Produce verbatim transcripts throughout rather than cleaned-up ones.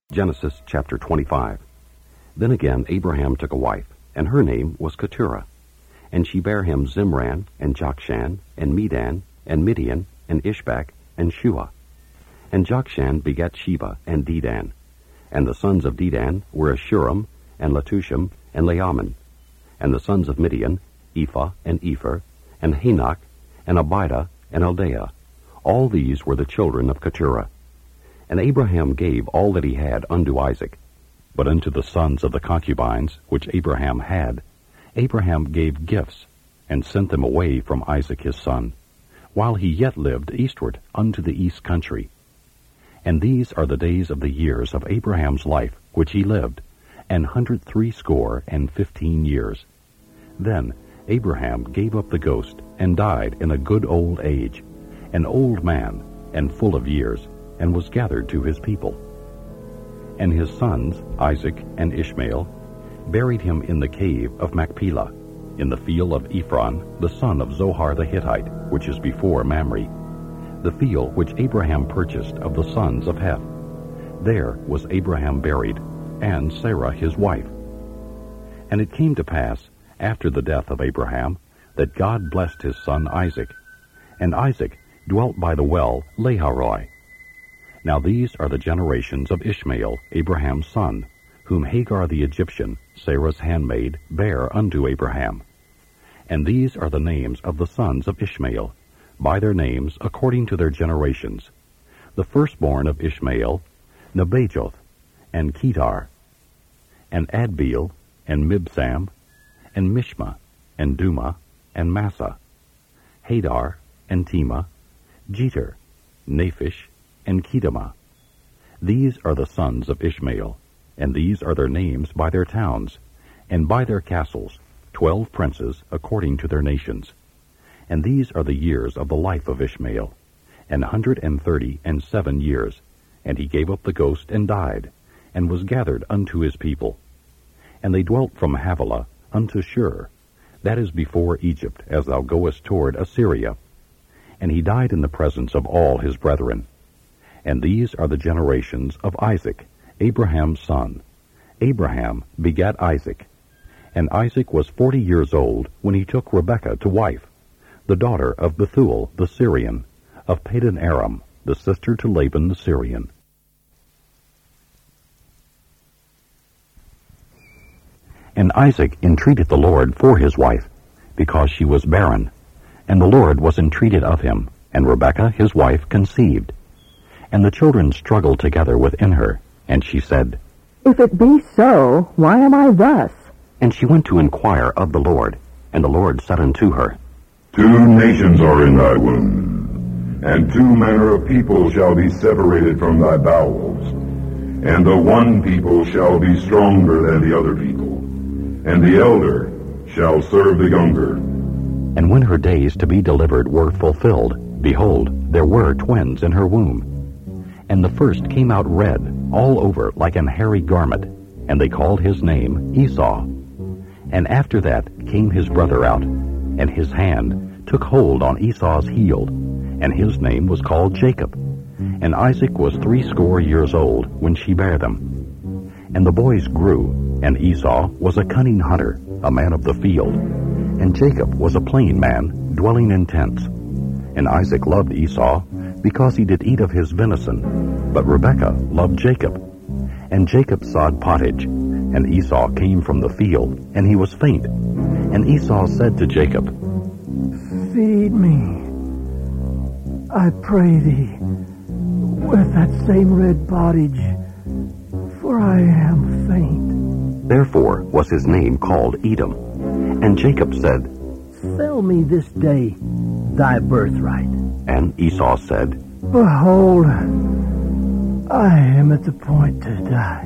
Genesis chapter twenty-five. Then again Abraham took a wife, and her name was Keturah. And she bare him Zimran, and Jokshan, and Medan, and Midian, and Ishbak, and Shua. And Jokshan begat Sheba, and Dedan. And the sons of Dedan were Ashuram, and Letushim, and Leaman. And the sons of Midian, Ephah, and Epher, and Hanok, and Abidah, and Eldaah. All these were the children of Keturah. And Abraham gave all that he had unto Isaac. But unto the sons of the concubines which Abraham had, Abraham gave gifts, and sent them away from Isaac his son, while he yet lived eastward unto the east country. And these are the days of the years of Abraham's life which he lived, an hundred threescore and fifteen years. Then Abraham gave up the ghost, and died in a good old age, an old man, and full of years, and was gathered to his people. And his sons, Isaac and Ishmael, buried him in the cave of Machpelah, in the field of Ephron, the son of Zohar the Hittite, which is before Mamre, the field which Abraham purchased of the sons of Heth. There was Abraham buried, and Sarah his wife. And it came to pass, after the death of Abraham, that God blessed his son Isaac. And Isaac dwelt by the well Lahairoi. Now these are the generations of Ishmael, Abraham's son, whom Hagar the Egyptian, Sarah's handmaid, bare unto Abraham. And these are the names of the sons of Ishmael, by their names according to their generations. The firstborn of Ishmael, Nebajoth, and Kedar, and Adbeel, and Mibsam, and Mishma, and Duma, and Massa, Hadar, and Tema, Jeter, Naphish, and Kedemah. These are the sons of Ishmael, and these are their names by their towns, and by their castles, twelve princes according to their nations. And these are the years of the life of Ishmael, an hundred and thirty and seven years. And he gave up the ghost and died, and was gathered unto his people. And they dwelt from Havilah unto Shur, that is before Egypt, as thou goest toward Assyria. And he died in the presence of all his brethren. And these are the generations of Isaac, Abraham's son. Abraham begat Isaac. And Isaac was forty years old when he took Rebekah to wife, the daughter of Bethuel the Syrian, of Padan Aram, the sister to Laban the Syrian. And Isaac entreated the Lord for his wife, because she was barren. And the Lord was entreated of him, and Rebekah his wife conceived. And the children struggled together within her, and she said, If it be so, why am I thus? And she went to inquire of the Lord, and the Lord said unto her, Two nations are in thy womb, and two manner of people shall be separated from thy bowels, and the one people shall be stronger than the other people, and the elder shall serve the younger. And when her days to be delivered were fulfilled, behold, there were twins in her womb. And the first came out red, all over like an hairy garment, and they called his name Esau. And after that came his brother out, and his hand took hold on Esau's heel, and his name was called Jacob. And Isaac was threescore years old when she bare them. And the boys grew, and Esau was a cunning hunter, a man of the field, and Jacob was a plain man, dwelling in tents. And Isaac loved Esau, because he did eat of his venison, but Rebekah loved Jacob. And Jacob sawed pottage, and Esau came from the field, and he was faint. And Esau said to Jacob, Feed me, I pray thee, with that same red pottage, for I am faint. Therefore was his name called Edom. And Jacob said, Sell me this day thy birthright. And Esau said, Behold, I am at the point to die.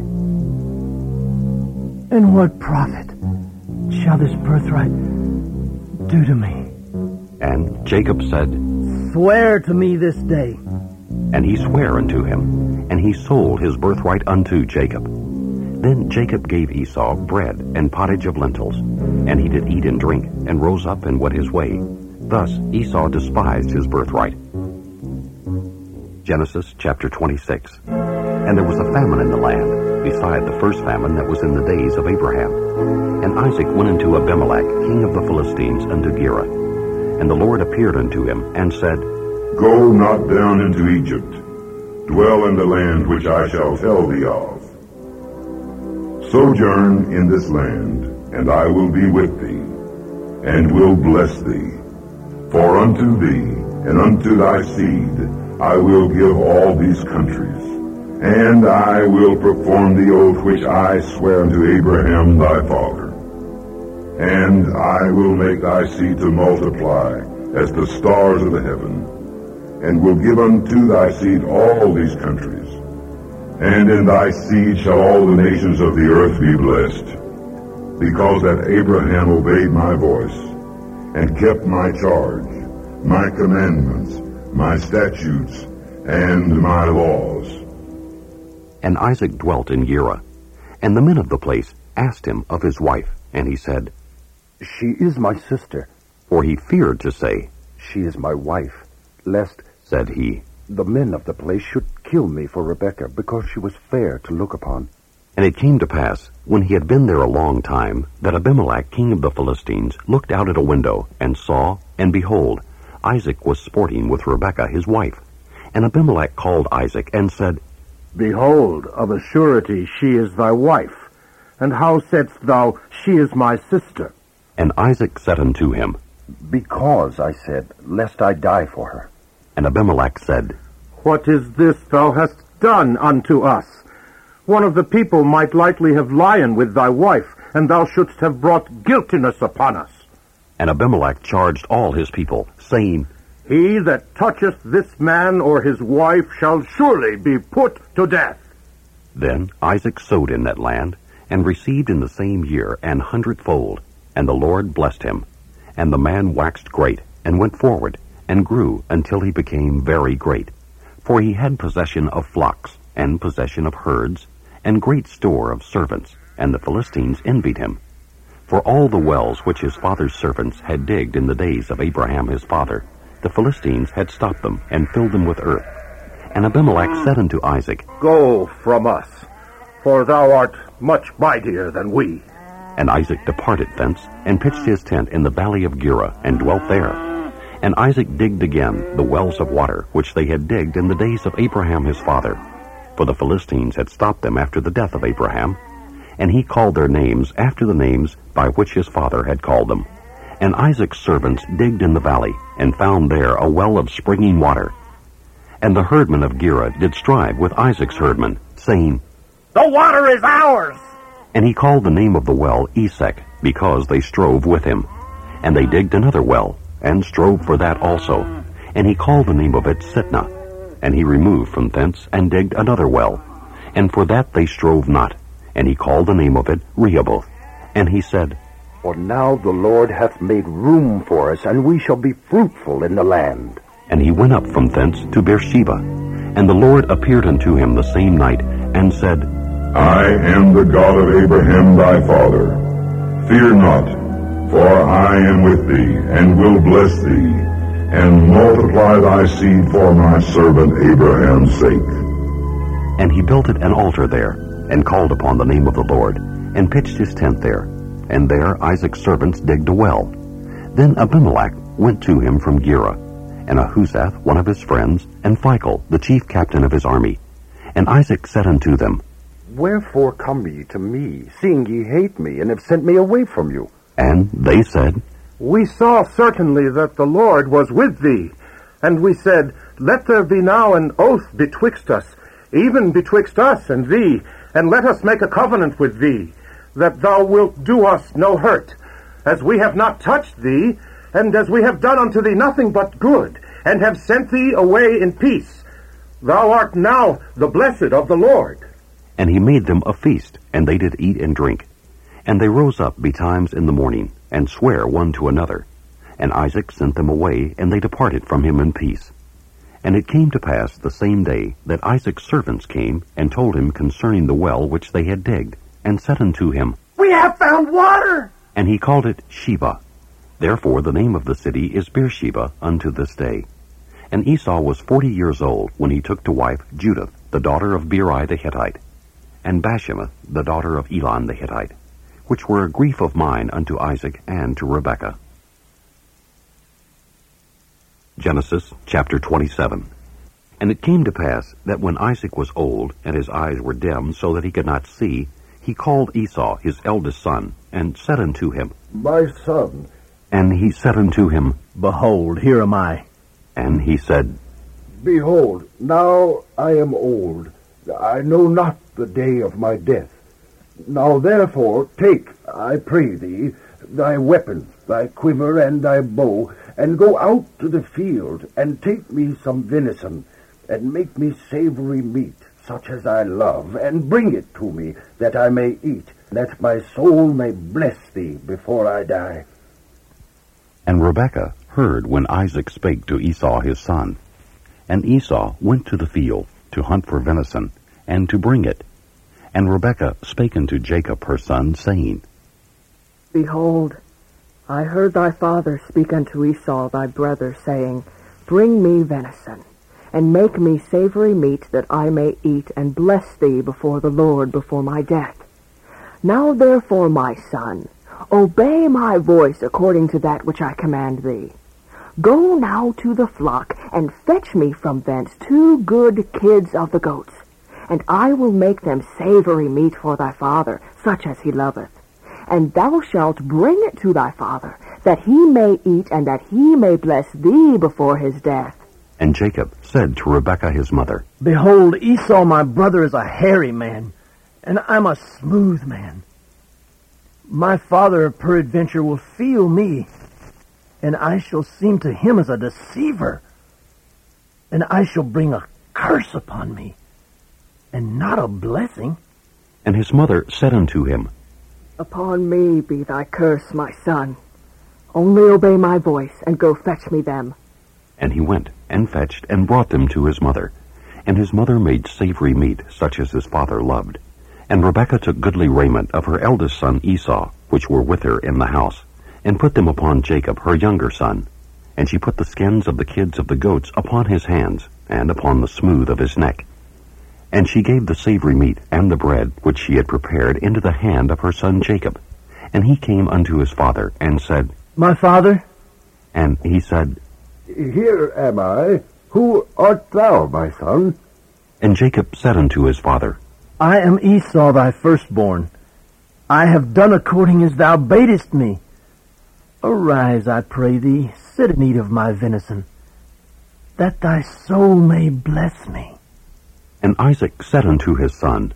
And what profit shall this birthright do to me? And Jacob said, Swear to me this day. And he sware unto him, and he sold his birthright unto Jacob. Then Jacob gave Esau bread and pottage of lentils, and he did eat and drink, and rose up and went his way. Thus Esau despised his birthright. Genesis chapter twenty-six. And there was a famine in the land, beside the first famine that was in the days of Abraham. And Isaac went unto Abimelech, king of the Philistines, unto Gerar. And the Lord appeared unto him, and said, Go not down into Egypt. Dwell in the land which I shall tell thee of. Sojourn in this land, and I will be with thee, and will bless thee. For unto thee and unto thy seed I will give all these countries, and I will perform the oath which I swear unto Abraham thy father. And I will make thy seed to multiply as the stars of the heaven, and will give unto thy seed all these countries. And in thy seed shall all the nations of the earth be blessed, because that Abraham obeyed my voice, and kept my charge, my commandments, my statutes, and my laws. And Isaac dwelt in Gerar. And the men of the place asked him of his wife, and he said, She is my sister. For he feared to say, She is my wife, lest, said he, the men of the place should kill me for Rebekah, because she was fair to look upon. And it came to pass, when he had been there a long time, that Abimelech, king of the Philistines, looked out at a window, and saw, and behold, Isaac was sporting with Rebekah his wife. And Abimelech called Isaac, and said, Behold, of a surety she is thy wife. And how saidst thou, She is my sister? And Isaac said unto him, Because, I said, lest I die for her. And Abimelech said, What is this thou hast done unto us? One of the people might lightly have lion with thy wife, and thou shouldst have brought guiltiness upon us. And Abimelech charged all his people, saying, He that toucheth this man or his wife shall surely be put to death. Then Isaac sowed in that land, and received in the same year an hundredfold. And the Lord blessed him. And the man waxed great, and went forward, and grew until he became very great. For he had possession of flocks, and possession of herds, and great store of servants, and the Philistines envied him. For all the wells which his father's servants had digged in the days of Abraham his father, the Philistines had stopped them, and filled them with earth. And Abimelech said unto Isaac, Go from us, for thou art much mightier than we. And Isaac departed thence, and pitched his tent in the valley of Gerar, and dwelt there. And Isaac digged again the wells of water, which they had digged in the days of Abraham his father. For the Philistines had stopped them after the death of Abraham. And he called their names after the names by which his father had called them. And Isaac's servants digged in the valley, and found there a well of springing water. And the herdmen of Gerar did strive with Isaac's herdmen, saying, The water is ours! And he called the name of the well Esek, because they strove with him. And they digged another well, and strove for that also. And he called the name of it Sitnah. And he removed from thence, and digged another well. And for that they strove not. And he called the name of it Rehoboth. And he said, For now the Lord hath made room for us, and we shall be fruitful in the land. And he went up from thence to Beersheba. And the Lord appeared unto him the same night, and said, I am the God of Abraham thy father. Fear not, for I am with thee, and will bless thee, and multiply thy seed for my servant Abraham's sake. And he builded an altar there, and called upon the name of the Lord, and pitched his tent there. And there Isaac's servants digged a well. Then Abimelech went to him from Gerar, and Ahuzath, one of his friends, and Phicol, the chief captain of his army. And Isaac said unto them, Wherefore come ye to me, seeing ye hate me, and have sent me away from you? And they said, We saw certainly that the Lord was with thee. And we said, Let there be now an oath betwixt us, even betwixt us and thee, and let us make a covenant with thee, that thou wilt do us no hurt, as we have not touched thee, and as we have done unto thee nothing but good, and have sent thee away in peace. Thou art now the blessed of the Lord. And he made them a feast, and they did eat and drink. And they rose up betimes in the morning, and sware one to another. And Isaac sent them away, and they departed from him in peace. And it came to pass the same day that Isaac's servants came, and told him concerning the well which they had digged, and said unto him, We have found water! And he called it Sheba. Therefore the name of the city is Beersheba unto this day. And Esau was forty years old when he took to wife Judith, the daughter of Beeri the Hittite, and Bashemath, the daughter of Elon the Hittite, which were a grief of mine unto Isaac and to Rebekah. Genesis chapter twenty-seven. And it came to pass that when Isaac was old, and his eyes were dim, so that he could not see, he called Esau his eldest son, and said unto him, My son. And he said unto him, Behold, here am I. And he said, Behold, now I am old. I know not the day of my death. Now therefore take, I pray thee, thy weapons, thy quiver and thy bow, and go out to the field, and take me some venison, and make me savory meat, such as I love, and bring it to me, that I may eat, that my soul may bless thee before I die. And Rebekah heard when Isaac spake to Esau his son. And Esau went to the field to hunt for venison, and to bring it. And Rebekah spake unto Jacob her son, saying, Behold, I heard thy father speak unto Esau thy brother, saying, Bring me venison, and make me savory meat, that I may eat and bless thee before the Lord before my death. Now therefore, my son, obey my voice according to that which I command thee. Go now to the flock, and fetch me from thence two good kids of the goats, and I will make them savory meat for thy father, such as he loveth. And thou shalt bring it to thy father, that he may eat, and that he may bless thee before his death. And Jacob said to Rebekah his mother, Behold, Esau my brother is a hairy man, and I'm a smooth man. My father peradventure will feel me, and I shall seem to him as a deceiver, and I shall bring a curse upon me, and not a blessing. And his mother said unto him, Upon me be thy curse, my son. Only obey my voice, and go fetch me them. And he went, and fetched, and brought them to his mother. And his mother made savory meat, such as his father loved. And Rebekah took goodly raiment of her eldest son Esau, which were with her in the house, and put them upon Jacob her younger son. And she put the skins of the kids of the goats upon his hands, and upon the smooth of his neck. And she gave the savory meat and the bread which she had prepared into the hand of her son Jacob. And he came unto his father, and said, My father? And he said, Here am I. Who art thou, my son? And Jacob said unto his father, I am Esau thy firstborn. I have done according as thou badest me. Arise, I pray thee, sit and eat of my venison, that thy soul may bless me. And Isaac said unto his son,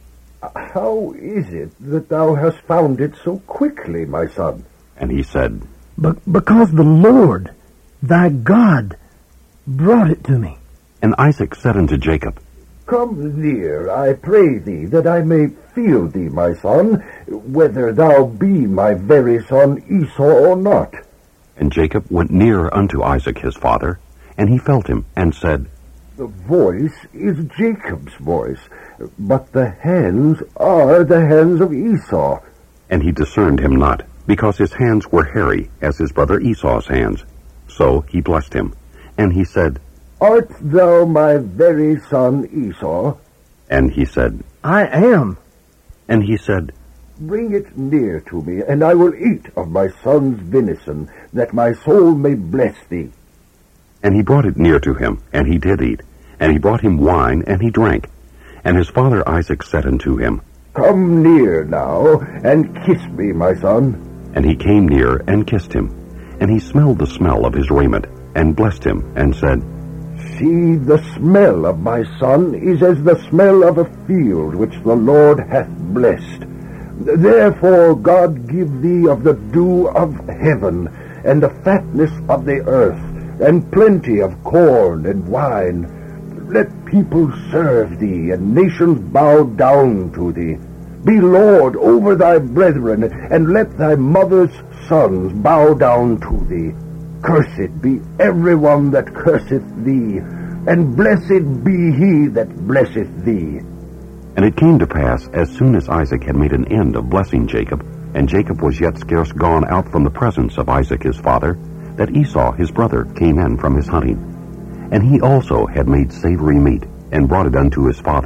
How is it that thou hast found it so quickly, my son? And he said, But because the Lord, thy God, brought it to me. And Isaac said unto Jacob, Come near, I pray thee, that I may feel thee, my son, whether thou be my very son Esau or not. And Jacob went near unto Isaac his father, and he felt him, and said, The voice is Jacob's voice, but the hands are the hands of Esau. And he discerned him not, because his hands were hairy, as his brother Esau's hands. So he blessed him. And he said, Art thou my very son Esau? And he said, I am. And he said, Bring it near to me, and I will eat of my son's venison, that my soul may bless thee. And he brought it near to him, and he did eat. And he brought him wine, and he drank. And his father Isaac said unto him, Come near now, and kiss me, my son. And he came near, and kissed him. And he smelled the smell of his raiment, and blessed him, and said, See, the smell of my son is as the smell of a field which the Lord hath blessed. Therefore God give thee of the dew of heaven, and the fatness of the earth, and plenty of corn and wine. Let people serve thee, and nations bow down to thee. Be Lord over thy brethren, and let thy mother's sons bow down to thee. Cursed be every one that curseth thee, and blessed be he that blesseth thee. And it came to pass, as soon as Isaac had made an end of blessing Jacob, and Jacob was yet scarce gone out from the presence of Isaac his father, that Esau his brother came in from his hunting. And he also had made savory meat, and brought it unto his father,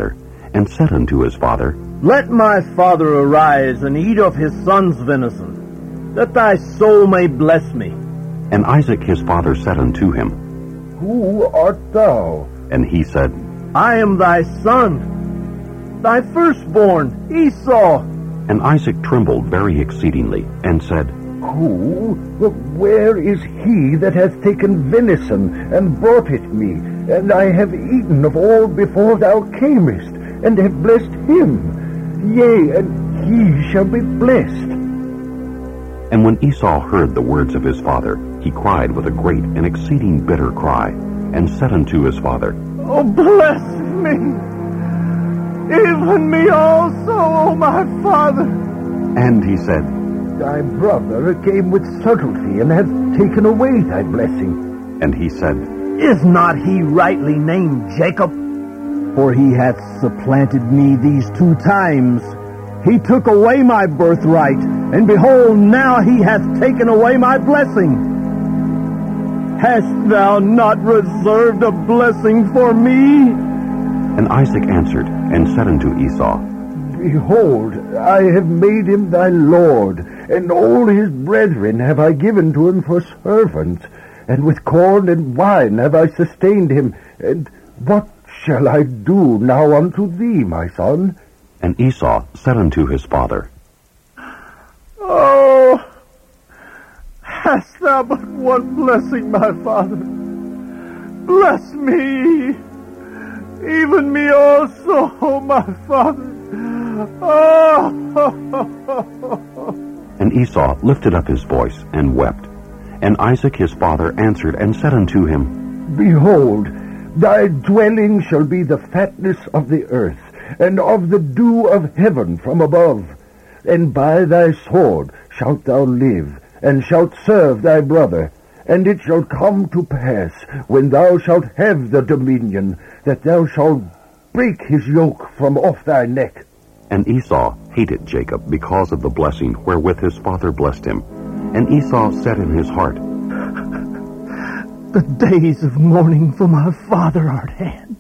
and said unto his father, Let my father arise and eat of his son's venison, that thy soul may bless me. And Isaac his father said unto him, Who art thou? And he said, I am thy son, thy firstborn, Esau. And Isaac trembled very exceedingly, and said, Who? Where is he that hath taken venison, and brought it me? And I have eaten of all before thou camest, and have blessed him. Yea, and he shall be blessed. And when Esau heard the words of his father, he cried with a great and exceeding bitter cry, and said unto his father, Oh, bless me, even me also, O my father. And he said, Thy brother came with subtlety, and hath taken away thy blessing. And he said, Is not he rightly named Jacob? For he hath supplanted me these two times. He took away my birthright, and behold, now he hath taken away my blessing. Hast thou not reserved a blessing for me? And Isaac answered, and said unto Esau, Behold, I have made him thy lord, and all his brethren have I given to him for servants, and with corn and wine have I sustained him. And what shall I do now unto thee, my son? And Esau said unto his father, Oh, hast thou but one blessing, my father? Bless me, even me also, my father. Oh. And Esau lifted up his voice and wept. And Isaac his father answered and said unto him, Behold, thy dwelling shall be the fatness of the earth, and of the dew of heaven from above. And by thy sword shalt thou live, and shalt serve thy brother. And it shall come to pass, when thou shalt have the dominion, that thou shalt break his yoke from off thy neck. And Esau hated Jacob because of the blessing wherewith his father blessed him. And Esau said in his heart, The days of mourning for my father are at hand.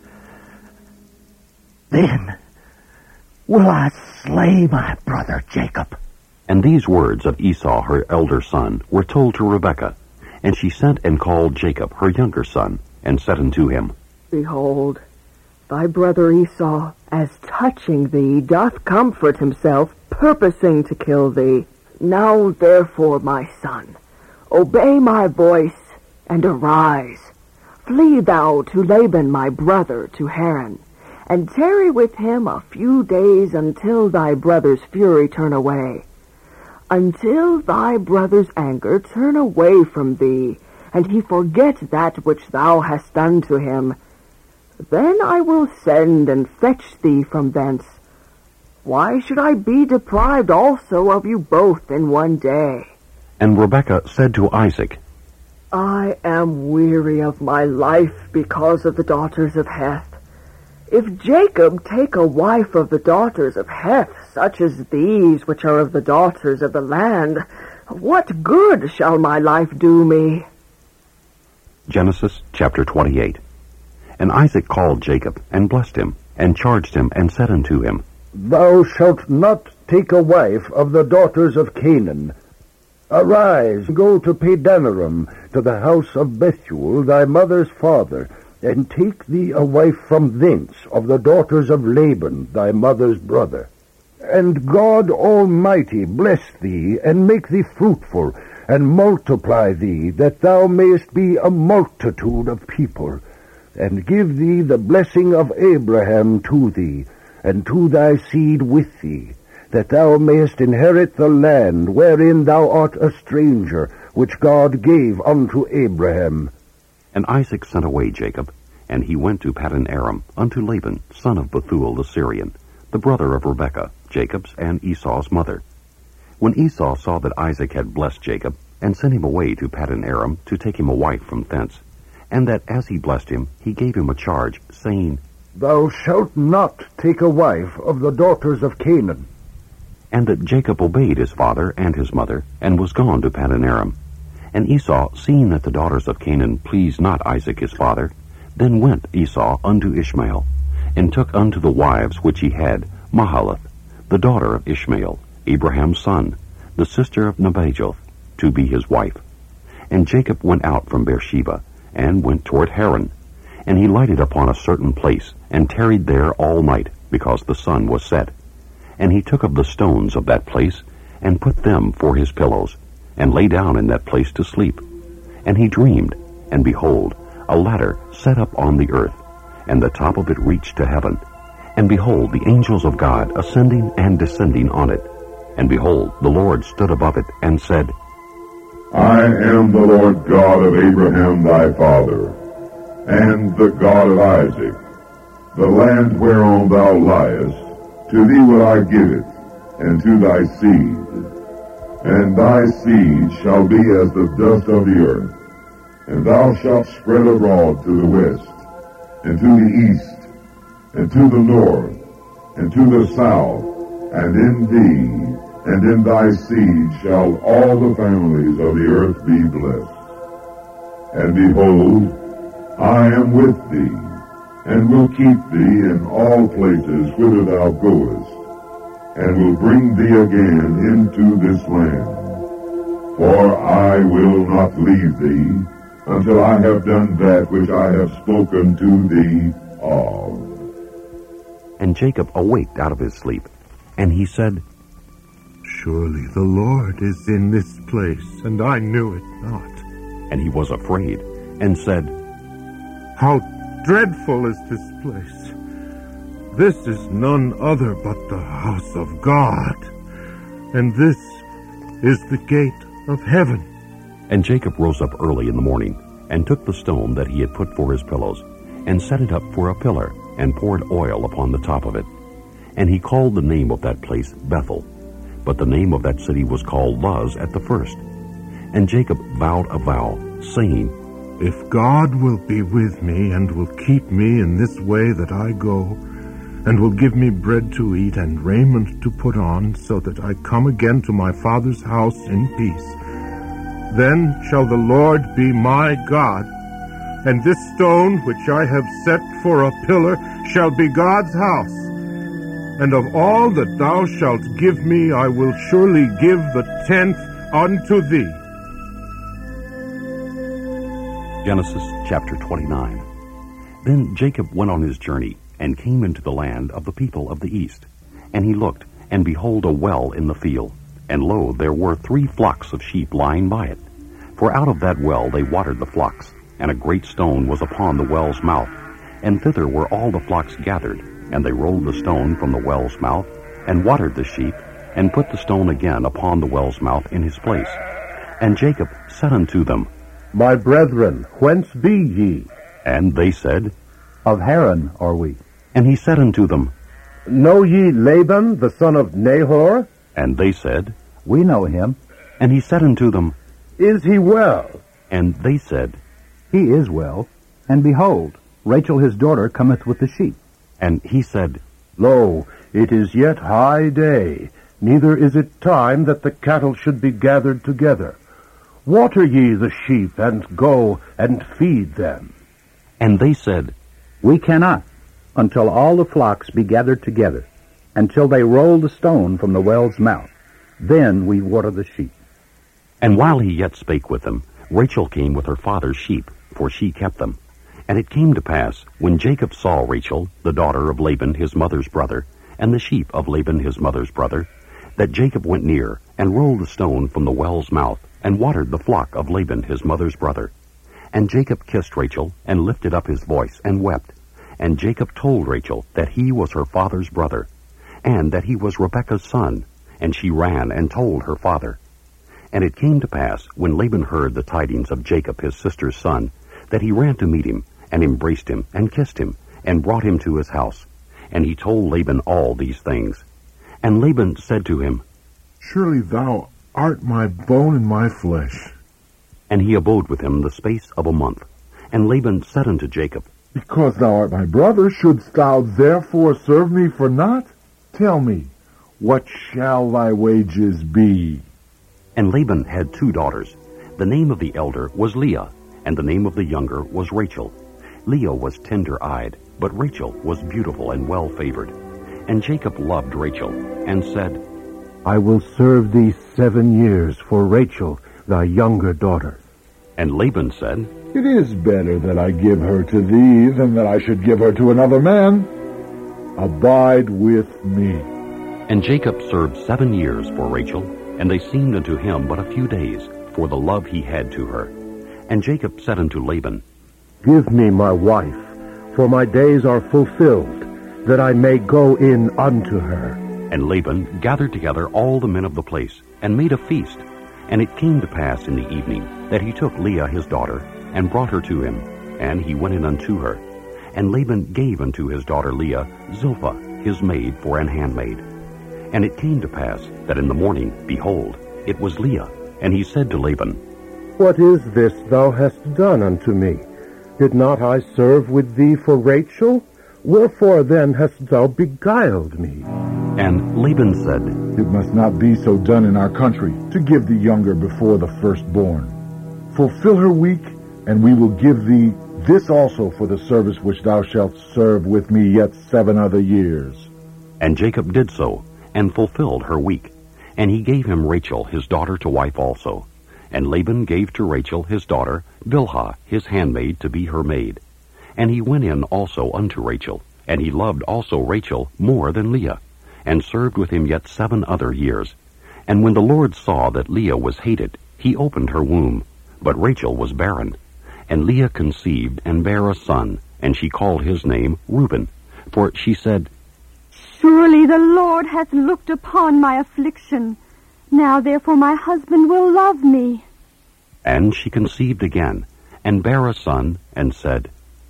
Then will I slay my brother Jacob. And these words of Esau her elder son were told to Rebekah. And she sent and called Jacob her younger son, and said unto him, Behold, thy brother Esau, as touching thee, doth comfort himself, purposing to kill thee. Now therefore, my son, obey my voice, and arise. Flee thou to Laban my brother, to Haran, and tarry with him a few days until thy brother's fury turn away. Until thy brother's anger turn away from thee, and he forget that which thou hast done to him. Then I will send and fetch thee from thence. Why should I be deprived also of you both in one day? And Rebekah said to Isaac, I am weary of my life because of the daughters of Heth. If Jacob take a wife of the daughters of Heth, such as these which are of the daughters of the land, what good shall my life do me? Genesis chapter twenty-eight. And Isaac called Jacob, and blessed him, and charged him, and said unto him, Thou shalt not take a wife of the daughters of Canaan. Arise, go to Padanaram, to the house of Bethuel, thy mother's father, and take thee a wife from thence of the daughters of Laban, thy mother's brother. And God Almighty bless thee, and make thee fruitful, and multiply thee, that thou mayest be a multitude of people, and give thee the blessing of Abraham to thee, and to thy seed with thee, that thou mayest inherit the land wherein thou art a stranger, which God gave unto Abraham. And Isaac sent away Jacob, and he went to Paddan Aram, unto Laban, son of Bethuel the Syrian, the brother of Rebekah, Jacob's and Esau's mother. When Esau saw that Isaac had blessed Jacob, and sent him away to Paddan Aram to take him a wife from thence, and that as he blessed him, he gave him a charge, saying, Thou shalt not take a wife of the daughters of Canaan. And that Jacob obeyed his father and his mother, and was gone to Paddan Aram. And Esau, seeing that the daughters of Canaan pleased not Isaac his father, then went Esau unto Ishmael. and took unto the wives which he had Mahalath, the daughter of Ishmael, Abraham's son, the sister of Nebajoth, to be his wife. And Jacob went out from Beersheba, and went toward Haran. And he lighted upon a certain place, and tarried there all night, because the sun was set. And he took of the stones of that place, and put them for his pillows, and lay down in that place to sleep. And he dreamed, and behold, a ladder set up on the earth, and the top of it reached to heaven. And behold, the angels of God ascending and descending on it. And behold, the Lord stood above it, and said, I am the Lord God of Abraham thy father, and the God of Isaac. The land whereon thou liest, to thee will I give it, and to thy seed. And thy seed shall be as the dust of the earth, and thou shalt spread abroad to the west, and to the east, and to the north, and to the south, and in thee and in thy seed shall all the families of the earth be blessed. And behold, I am with thee, and will keep thee in all places whither thou goest, and will bring thee again into this land. For I will not leave thee until I have done that which I have spoken to thee of. And Jacob awaked out of his sleep, and he said, Surely the Lord is in this place, and I knew it not. And he was afraid, and said, How dreadful is this place! This is none other but the house of God, and this is the gate of heaven. And Jacob rose up early in the morning, and took the stone that he had put for his pillows, and set it up for a pillar, and poured oil upon the top of it. And he called the name of that place Bethel. But the name of that city was called Luz at the first. And Jacob vowed a vow, saying, If God will be with me, and will keep me in this way that I go, and will give me bread to eat and raiment to put on, so that I come again to my father's house in peace, then shall the Lord be my God, and this stone which I have set for a pillar shall be God's house. And of all that thou shalt give me, I will surely give the tenth unto thee. Genesis chapter twenty-nine. Then Jacob went on his journey, and came into the land of the people of the east. And he looked, and behold a well in the field, and lo, there were three flocks of sheep lying by it. For out of that well they watered the flocks, and a great stone was upon the well's mouth, and thither were all the flocks gathered. And they rolled the stone from the well's mouth, and watered the sheep, and put the stone again upon the well's mouth in his place. And Jacob said unto them, My brethren, whence be ye? And they said, Of Haran are we. And he said unto them, Know ye Laban, the son of Nahor? And they said, We know him. And he said unto them, Is he well? And they said, He is well. And behold, Rachel his daughter cometh with the sheep. And he said, Lo, it is yet high day, neither is it time that the cattle should be gathered together. Water ye the sheep, and go and feed them. And they said, We cannot, until all the flocks be gathered together, until they roll the stone from the well's mouth. Then we water the sheep. And while he yet spake with them, Rachel came with her father's sheep, for she kept them. And it came to pass, when Jacob saw Rachel, the daughter of Laban his mother's brother, and the sheep of Laban his mother's brother, that Jacob went near, and rolled the stone from the well's mouth, and watered the flock of Laban his mother's brother. And Jacob kissed Rachel, and lifted up his voice, and wept. And Jacob told Rachel that he was her father's brother, and that he was Rebekah's son. And she ran and told her father. And it came to pass, when Laban heard the tidings of Jacob his sister's son, that he ran to meet him, and embraced him, and kissed him, and brought him to his house. And he told Laban all these things. And Laban said to him, Surely thou art my bone and my flesh. And he abode with him the space of a month. And Laban said unto Jacob, Because thou art my brother, shouldst thou therefore serve me for naught? Tell me, what shall thy wages be? And Laban had two daughters. The name of the elder was Leah, and the name of the younger was Rachel. Leah was tender-eyed, but Rachel was beautiful and well-favored. And Jacob loved Rachel, and said, I will serve thee seven years for Rachel, thy younger daughter. And Laban said, It is better that I give her to thee than that I should give her to another man. Abide with me. And Jacob served seven years for Rachel, and they seemed unto him but a few days, for the love he had to her. And Jacob said unto Laban, Give me my wife, for my days are fulfilled, that I may go in unto her. And Laban gathered together all the men of the place, and made a feast. And it came to pass in the evening that he took Leah his daughter, and brought her to him, and he went in unto her. And Laban gave unto his daughter Leah Zilpah, his maid, for an handmaid. And it came to pass that in the morning, behold, it was Leah. And he said to Laban, What is this thou hast done unto me? Did not I serve with thee for Rachel? Wherefore then hast thou beguiled me? And Laban said, It must not be so done in our country, to give the younger before the firstborn. Fulfill her week, and we will give thee this also for the service which thou shalt serve with me yet seven other years. And Jacob did so, and fulfilled her week. And he gave him Rachel his daughter to wife also. And Laban gave to Rachel his daughter Bilhah his handmaid to be her maid. And he went in also unto Rachel, and he loved also Rachel more than Leah, and served with him yet seven other years. And when the Lord saw that Leah was hated, he opened her womb, but Rachel was barren. And Leah conceived and bare a son, and she called his name Reuben. For she said, Surely the Lord hath looked upon my affliction. Now therefore my husband will love me. And she conceived again, and bare a son, and said,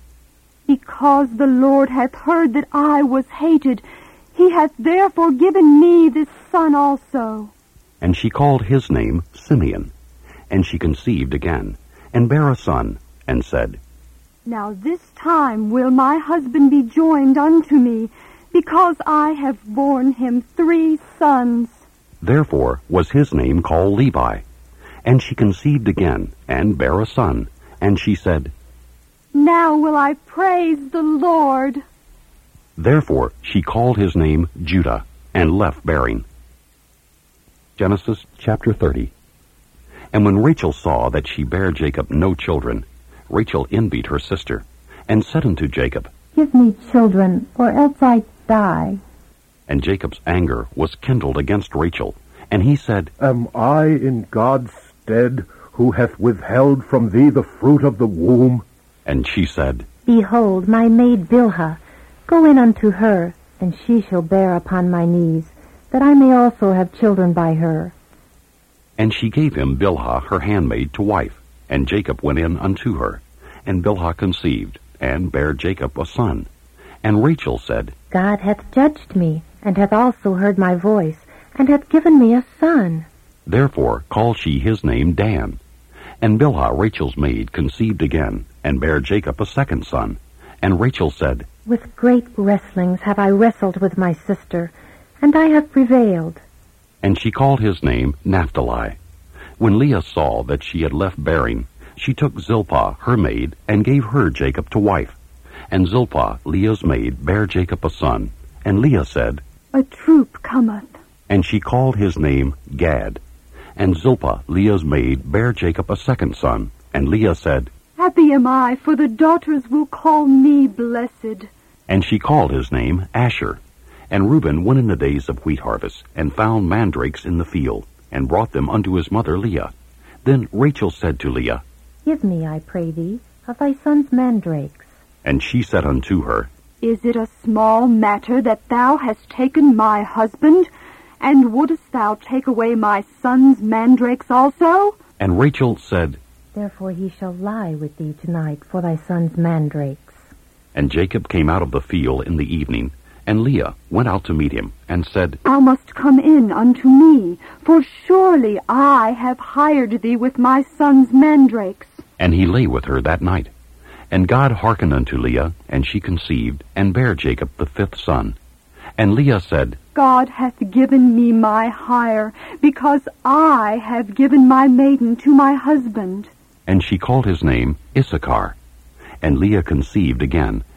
Because the Lord hath heard that I was hated, he hath therefore given me this son also. And she called his name Simeon. And she conceived again, and bare a son, and said, Now this time will my husband be joined unto me, because I have borne him three sons. Therefore was his name called Levi. And she conceived again, and bare a son, and she said, Now will I praise the Lord. Therefore she called his name Judah, and left bearing. Genesis chapter thirty. And when Rachel saw that she bare Jacob no children, Rachel envied her sister, and said unto Jacob, Give me children, or else I die. And Jacob's anger was kindled against Rachel, and he said, Am I in God's stead, who hath withheld from thee the fruit of the womb? And she said, Behold, my maid Bilhah, go in unto her, and she shall bear upon my knees, that I may also have children by her. And she gave him Bilhah her handmaid to wife, and Jacob went in unto her. And Bilhah conceived, and bare Jacob a son. And Rachel said, God hath judged me, and hath also heard my voice, and hath given me a son. Therefore called she his name Dan. And Bilhah Rachel's maid conceived again, and bare Jacob a second son. And Rachel said, With great wrestlings have I wrestled with my sister, and I have prevailed. And she called his name Naphtali. When Leah saw that she had left bearing, she took Zilpah her maid, and gave her Jacob to wife. And Zilpah Leah's maid bare Jacob a son. And Leah said, A troop cometh. And she called his name Gad. And Zilpah Leah's maid bare Jacob a second son. And Leah said, Happy am I, for the daughters will call me blessed. And she called his name Asher. And Reuben went in the days of wheat harvest, and found mandrakes in the field, and brought them unto his mother Leah. Then Rachel said to Leah, Give me, I pray thee, of thy son's mandrakes. And she said unto her, Is it a small matter that thou hast taken my husband? And wouldest thou take away my son's mandrakes also? And Rachel said, Therefore he shall lie with thee tonight for thy son's mandrakes. And Jacob came out of the field in the evening, and Leah went out to meet him, and said, Thou must come in unto me, for surely I have hired thee with my son's mandrakes. And he lay with her that night. And God hearkened unto Leah, and she conceived, and bare Jacob the fifth son. And Leah said, God hath given me my hire, because I have given my maiden to my husband. And she called his name Issachar. And Leah conceived again,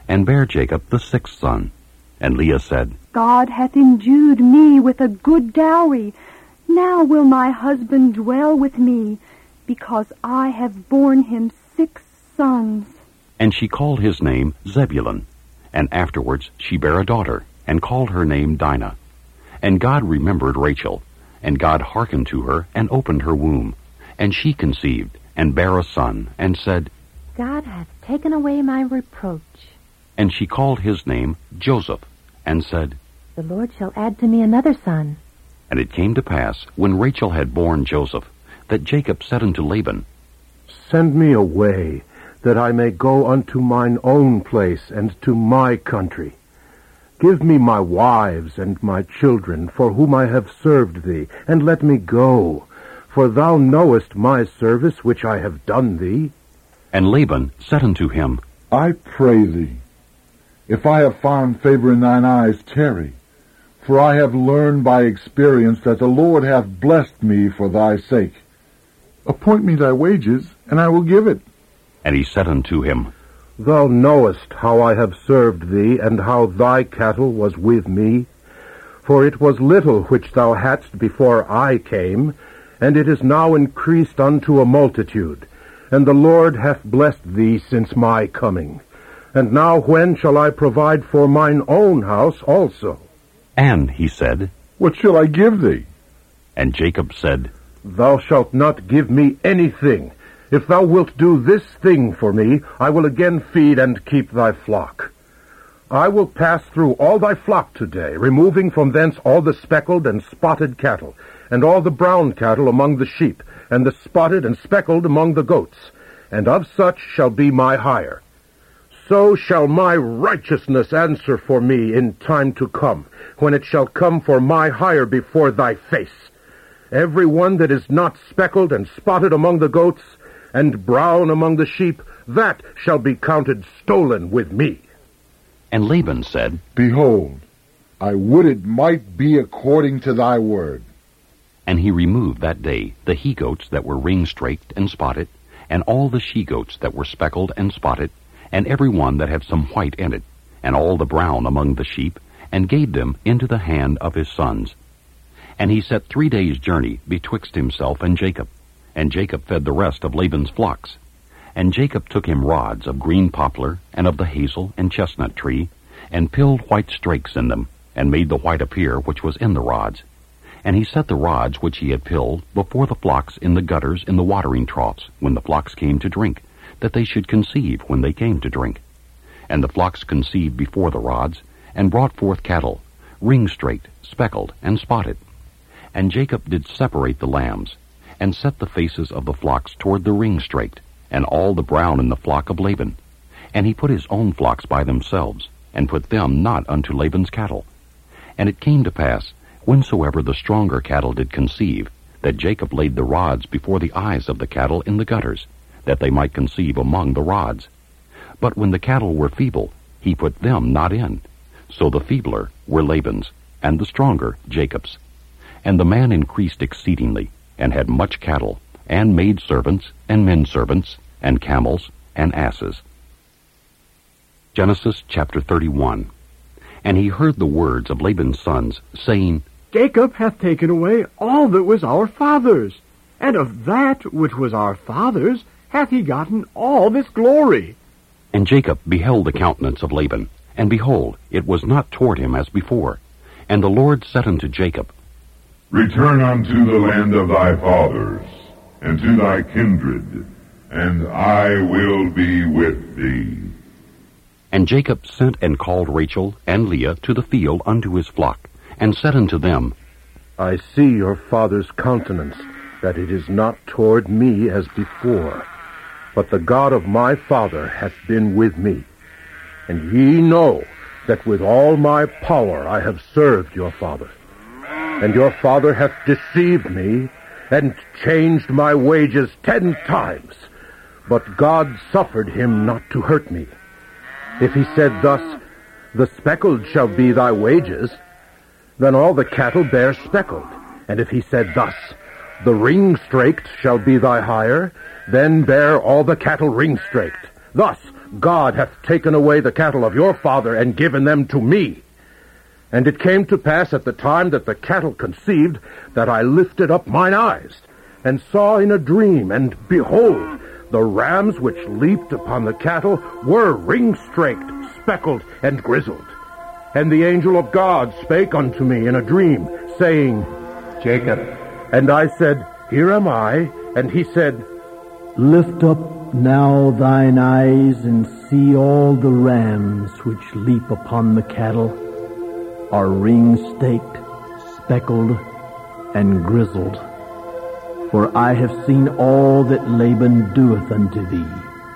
and bare Jacob the sixth son. And Leah said, God hath endued me with a good dowry. Now will my husband dwell with me, because I have borne him six sons. And she called his name Zebulun. And afterwards she bare a daughter, and called her name Dinah. And God remembered Rachel, and God hearkened to her, and opened her womb. And she conceived, and bare a son, and said, God hath taken away my reproach. And she called his name Joseph, and said, The Lord shall add to me another son. And it came to pass, when Rachel had borne Joseph, that Jacob said unto Laban, Send me away, that I may go unto mine own place and to my country. Give me my wives and my children, for whom I have served thee, and let me go, for thou knowest my service which I have done thee. And Laban said unto him, I pray thee, if I have found favor in thine eyes, tarry. For I have learned by experience that the Lord hath blessed me for thy sake. Appoint me thy wages, and I will give it. And he said unto him, Thou knowest how I have served thee, and how thy cattle was with me. For it was little which thou hadst before I came, and it is now increased unto a multitude. And the Lord hath blessed thee since my coming. And now when shall I provide for mine own house also? And he said, What shall I give thee? And Jacob said, Thou shalt not give me anything. If thou wilt do this thing for me, I will again feed and keep thy flock. I will pass through all thy flock today, removing from thence all the speckled and spotted cattle, and all the brown cattle among the sheep, and the spotted and speckled among the goats, and of such shall be my hire. So shall my righteousness answer for me in time to come, when it shall come for my hire before thy face. Every one that is not speckled and spotted among the goats, and brown among the sheep, that shall be counted stolen with me. And Laban said, Behold, I would it might be according to thy word. And he removed that day the he-goats that were ring-straked and spotted, and all the she-goats that were speckled and spotted, and every one that had some white in it, and all the brown among the sheep, and gave them into the hand of his sons. And he set three days' journey betwixt himself and Jacob, and Jacob fed the rest of Laban's flocks. And Jacob took him rods of green poplar, and of the hazel and chestnut tree, and pilled white strakes in them, and made the white appear which was in the rods. And he set the rods which he had pilled before the flocks in the gutters in the watering troughs, when the flocks came to drink, that they should conceive when they came to drink. And the flocks conceived before the rods, and brought forth cattle, ring-straked, speckled, and spotted. And Jacob did separate the lambs, and set the faces of the flocks toward the ring-straked, and all the brown in the flock of Laban. And he put his own flocks by themselves, and put them not unto Laban's cattle. And it came to pass, whensoever the stronger cattle did conceive, that Jacob laid the rods before the eyes of the cattle in the gutters, that they might conceive among the rods. But when the cattle were feeble, he put them not in. So the feebler were Laban's, and the stronger Jacob's. And the man increased exceedingly, and had much cattle, and maidservants, and menservants, and camels, and asses. Genesis chapter thirty-one. And he heard the words of Laban's sons, saying, Jacob hath taken away all that was our father's, and of that which was our father's hath he gotten all this glory. And Jacob beheld the countenance of Laban, and behold, it was not toward him as before. And the Lord said unto Jacob, Return unto the land of thy fathers, and to thy kindred, and I will be with thee. And Jacob sent and called Rachel and Leah to the field unto his flock, and said unto them, I see your father's countenance, that it is not toward me as before, but the God of my father hath been with me. And ye know that with all my power I have served your father. And your father hath deceived me, and changed my wages ten times. But God suffered him not to hurt me. If he said thus, The speckled shall be thy wages, then all the cattle bear speckled. And if he said thus, The ring-straked shall be thy hire, then bear all the cattle ring-straked. Thus God hath taken away the cattle of your father and given them to me. And it came to pass at the time that the cattle conceived, that I lifted up mine eyes, and saw in a dream, and behold, the rams which leaped upon the cattle were ring-straked, speckled, and grizzled. And the angel of God spake unto me in a dream, saying, Jacob. And I said, Here am I. And he said, Lift up now thine eyes, and see all the rams which leap upon the cattle are ring-staked, speckled, and grizzled. For I have seen all that Laban doeth unto thee.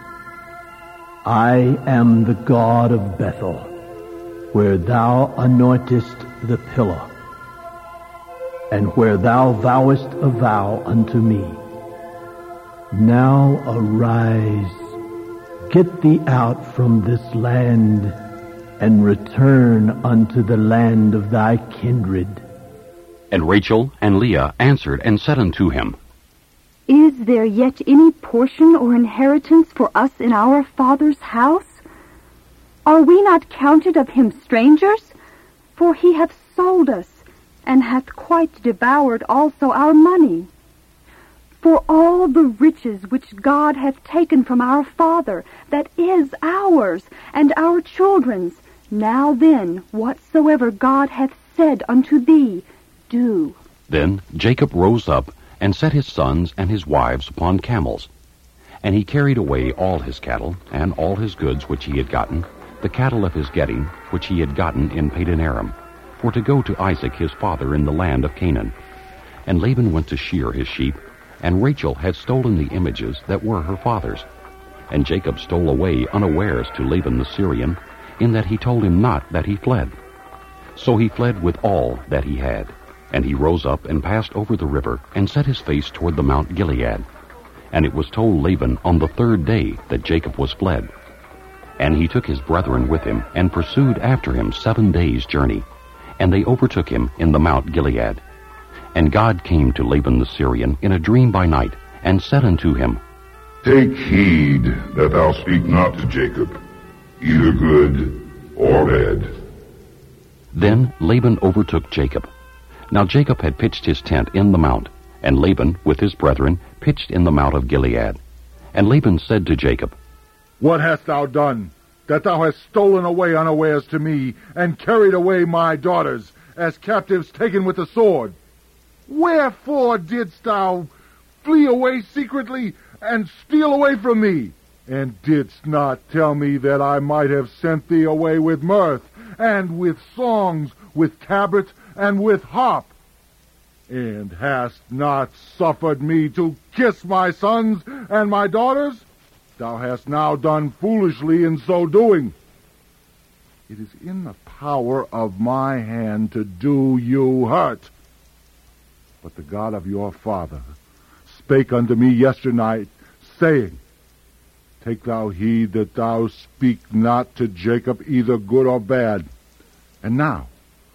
I am the God of Bethel, where thou anointest the pillow, and where thou vowest a vow unto me. Now arise, get thee out from this land, and return unto the land of thy kindred. And Rachel and Leah answered and said unto him, Is there yet any portion or inheritance for us in our father's house? Are we not counted of him strangers? For he hath sold us, and hath quite devoured also our money. For all the riches which God hath taken from our father, that is ours, and our children's, now then, whatsoever God hath said unto thee, do. Then Jacob rose up, and set his sons and his wives upon camels. And he carried away all his cattle, and all his goods which he had gotten, the cattle of his getting, which he had gotten in Padan Aram, for to go to Isaac his father in the land of Canaan. And Laban went to shear his sheep, and Rachel had stolen the images that were her father's. And Jacob stole away unawares to Laban the Syrian, in that he told him not that he fled. So he fled with all that he had. And he rose up and passed over the river, and set his face toward the Mount Gilead. And it was told Laban on the third day that Jacob was fled. And he took his brethren with him, and pursued after him seven days' journey. And they overtook him in the Mount Gilead. And God came to Laban the Syrian in a dream by night, and said unto him, Take heed that thou speak not to Jacob, either good or bad. Then Laban overtook Jacob. Now Jacob had pitched his tent in the mount, and Laban with his brethren pitched in the mount of Gilead. And Laban said to Jacob, What hast thou done, that thou hast stolen away unawares to me, and carried away my daughters, as captives taken with the sword? Wherefore didst thou flee away secretly, and steal away from me? And didst not tell me that I might have sent thee away with mirth, and with songs, with tabret, and with harp? And hast not suffered me to kiss my sons and my daughters? Thou hast now done foolishly in so doing. It is in the power of my hand to do you hurt. But the God of your father spake unto me yesternight, saying, Take thou heed that thou speak not to Jacob either good or bad. And now,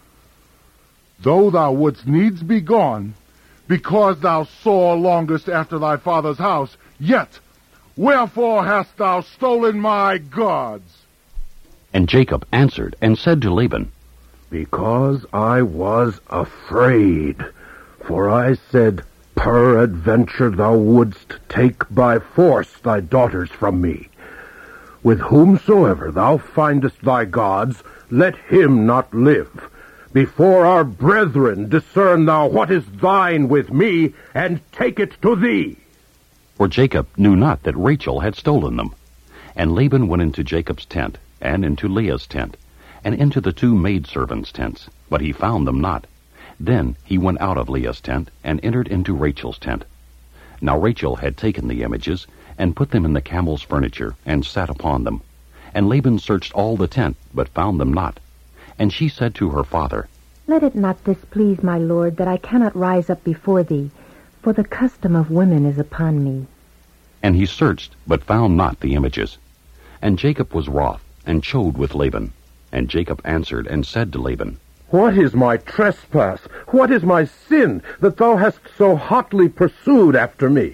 though thou wouldst needs be gone, because thou sore longest after thy father's house, yet wherefore hast thou stolen my gods? And Jacob answered and said to Laban, Because I was afraid, for I said, Peradventure thou wouldst take by force thy daughters from me. With whomsoever thou findest thy gods, let him not live. Before our brethren discern thou what is thine with me, and take it to thee. For Jacob knew not that Rachel had stolen them. And Laban went into Jacob's tent, and into Leah's tent, and into the two maidservants' tents, but he found them not. Then he went out of Leah's tent, and entered into Rachel's tent. Now Rachel had taken the images, and put them in the camel's furniture, and sat upon them. And Laban searched all the tent, but found them not. And she said to her father, Let it not displease my lord that I cannot rise up before thee, for the custom of women is upon me. And he searched, but found not the images. And Jacob was wroth, and chode with Laban. And Jacob answered and said to Laban, What is my trespass? What is my sin, that thou hast so hotly pursued after me?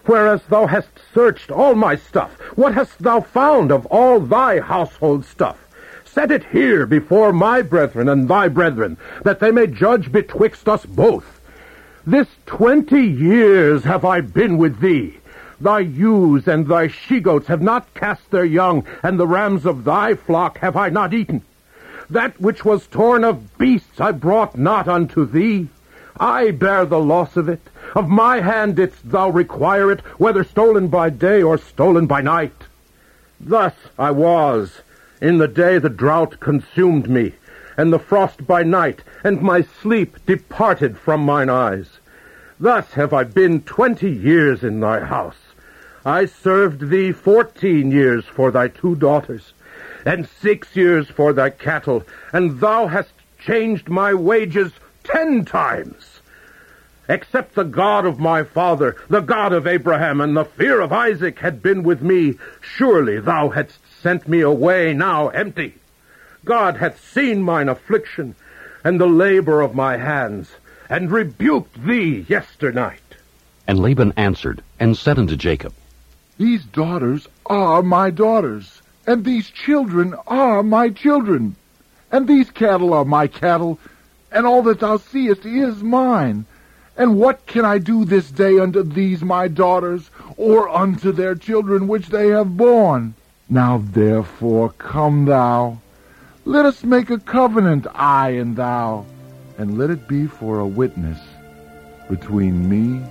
whereas thou hast searched all my stuff? What hast thou found of all thy household stuff? Set it here before my brethren and thy brethren, that they may judge betwixt us both. This twenty years have I been with thee. Thy ewes and thy she-goats have not cast their young, and the rams of thy flock have I not eaten. That which was torn of beasts I brought not unto thee. I bear the loss of it. Of my hand didst thou require it, whether stolen by day or stolen by night. Thus I was. In the day the drought consumed me, and the frost by night, and my sleep departed from mine eyes. Thus have I been twenty years in thy house. I served thee fourteen years for thy two daughters, and six years for thy cattle, and thou hast changed my wages ten times. Except the God of my father, the God of Abraham, and the fear of Isaac had been with me, surely thou hadst sent me away now empty. God hath seen mine affliction, and the labor of my hands, and rebuked thee yesternight. And Laban answered, and said unto Jacob, These daughters are my daughters, and these children are my children, and these cattle are my cattle, and all that thou seest is mine. And what can I do this day unto these my daughters, or unto their children which they have borne? Now therefore come thou, let us make a covenant, I and thou, and let it be for a witness between me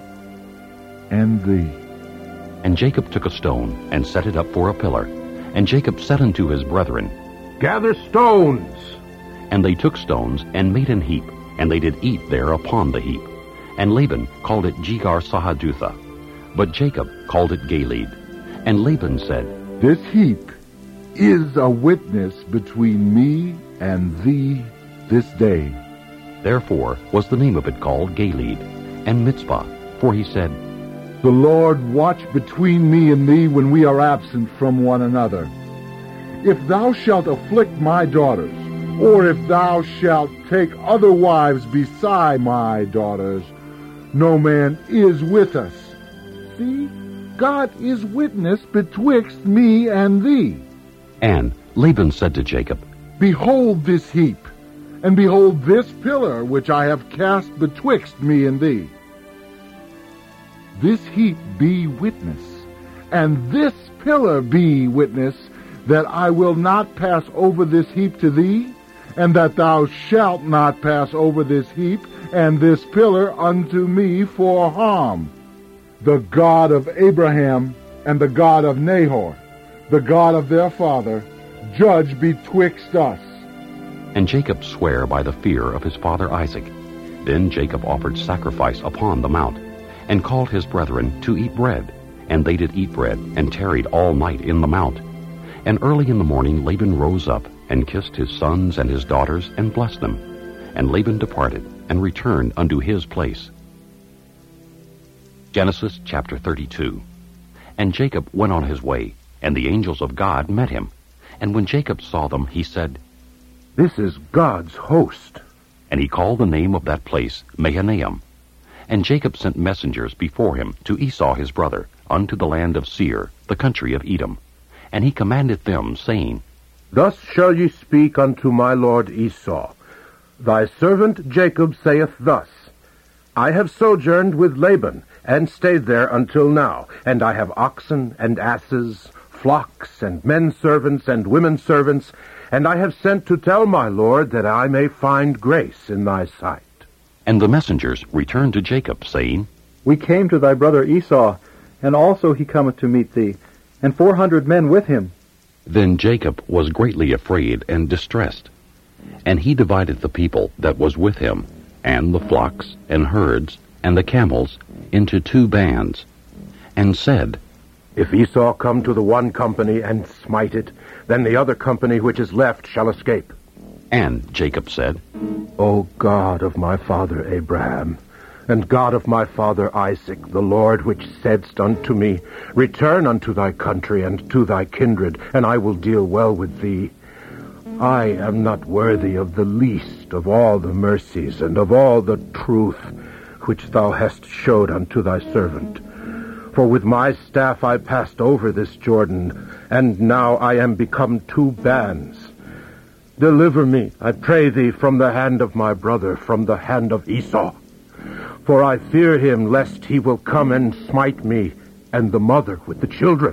and thee. And Jacob took a stone, and set it up for a pillar. And Jacob said unto his brethren, Gather stones. And they took stones, and made an heap, and they did eat there upon the heap. And Laban called it Jegar-sahadutha, but Jacob called it Galeed. And Laban said, This heap is a witness between me and thee this day. Therefore was the name of it called Galeed. And Mitzpah, for he said, The Lord watch between me and thee when we are absent from one another. If thou shalt afflict my daughters, or if thou shalt take other wives beside my daughters, no man is with us. See, God is witness betwixt me and thee. And Laban said to Jacob, Behold this heap, and behold this pillar which I have cast betwixt me and thee. This heap be witness, and this pillar be witness, that I will not pass over this heap to thee, and that thou shalt not pass over this heap and this pillar unto me for harm. The God of Abraham and the God of Nahor, the God of their father, judge betwixt us. And Jacob sware by the fear of his father Isaac. Then Jacob offered sacrifice upon the mount, and called his brethren to eat bread. And they did eat bread, and tarried all night in the mount. And early in the morning Laban rose up, and kissed his sons and his daughters, and blessed them. And Laban departed, and returned unto his place. Genesis chapter thirty-two. And Jacob went on his way, and the angels of God met him. And when Jacob saw them, he said, This is God's host. And he called the name of that place Mahanaim. And Jacob sent messengers before him to Esau his brother, unto the land of Seir, the country of Edom. And he commanded them, saying, Thus shall ye speak unto my lord Esau. Thy servant Jacob saith thus, I have sojourned with Laban, and stayed there until now, and I have oxen and asses, flocks and men servants and women servants, and I have sent to tell my lord that I may find grace in thy sight. And the messengers returned to Jacob, saying, We came to thy brother Esau, and also he cometh to meet thee, and four hundred men with him. Then Jacob was greatly afraid and distressed. And he divided the people that was with him, and the flocks and herds and the camels, into two bands, and said, If Esau come to the one company and smite it, then the other company which is left shall escape. And Jacob said, O God of my father Abraham, and God of my father Isaac, the Lord which saidst unto me, Return unto thy country and to thy kindred, and I will deal well with thee. I am not worthy of the least of all the mercies and of all the truth which thou hast showed unto thy servant. For with my staff I passed over this Jordan, and now I am become two bands. Deliver me, I pray thee, from the hand of my brother, from the hand of Esau. For I fear him, lest he will come and smite me, and the mother with the children.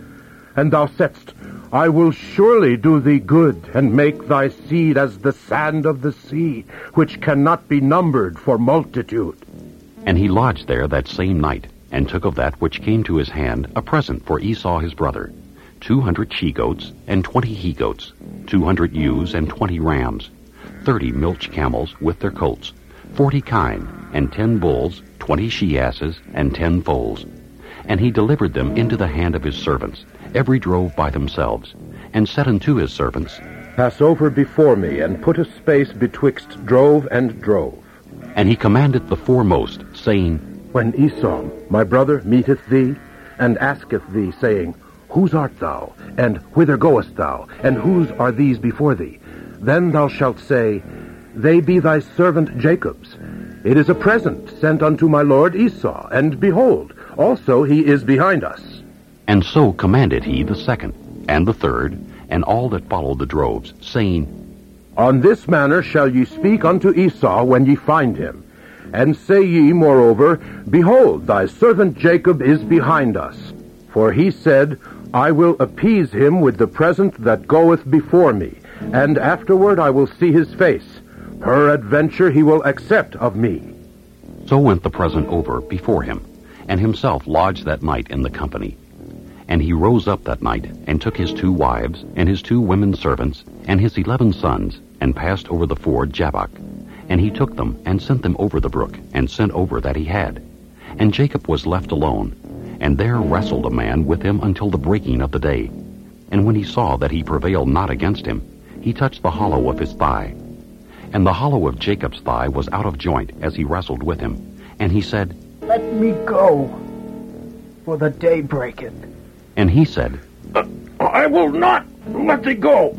And thou saidst, I will surely do thee good, and make thy seed as the sand of the sea, which cannot be numbered for multitude. And he lodged there that same night, and took of that which came to his hand a present for Esau his brother, two hundred she-goats, and twenty he-goats, two hundred ewes, and twenty rams, thirty milch camels with their colts, forty kine, and ten bulls, twenty she-asses, and ten foals. And he delivered them into the hand of his servants, every drove by themselves, and said unto his servants, Pass over before me, and put a space betwixt drove and drove. And he commanded the foremost, saying, When Esau, my brother, meeteth thee, and asketh thee, saying, Whose art thou, and whither goest thou, and whose are these before thee? Then thou shalt say, They be thy servant Jacob's. It is a present sent unto my lord Esau, and behold, also he is behind us. And so commanded he the second, and the third, and all that followed the droves, saying, On this manner shall ye speak unto Esau when ye find him. And say ye, moreover, Behold, thy servant Jacob is behind us. For he said, I will appease him with the present that goeth before me, and afterward I will see his face. Peradventure he will accept of me. So went the present over before him, and himself lodged that night in the company. And he rose up that night, and took his two wives, and his two women servants, and his eleven sons, and passed over the ford Jabbok. And he took them, and sent them over the brook, and sent over that he had. And Jacob was left alone, and there wrestled a man with him until the breaking of the day. And when he saw that he prevailed not against him, he touched the hollow of his thigh. And the hollow of Jacob's thigh was out of joint as he wrestled with him. And he said, Let me go, for the day breaketh. And he said, I will not let thee go,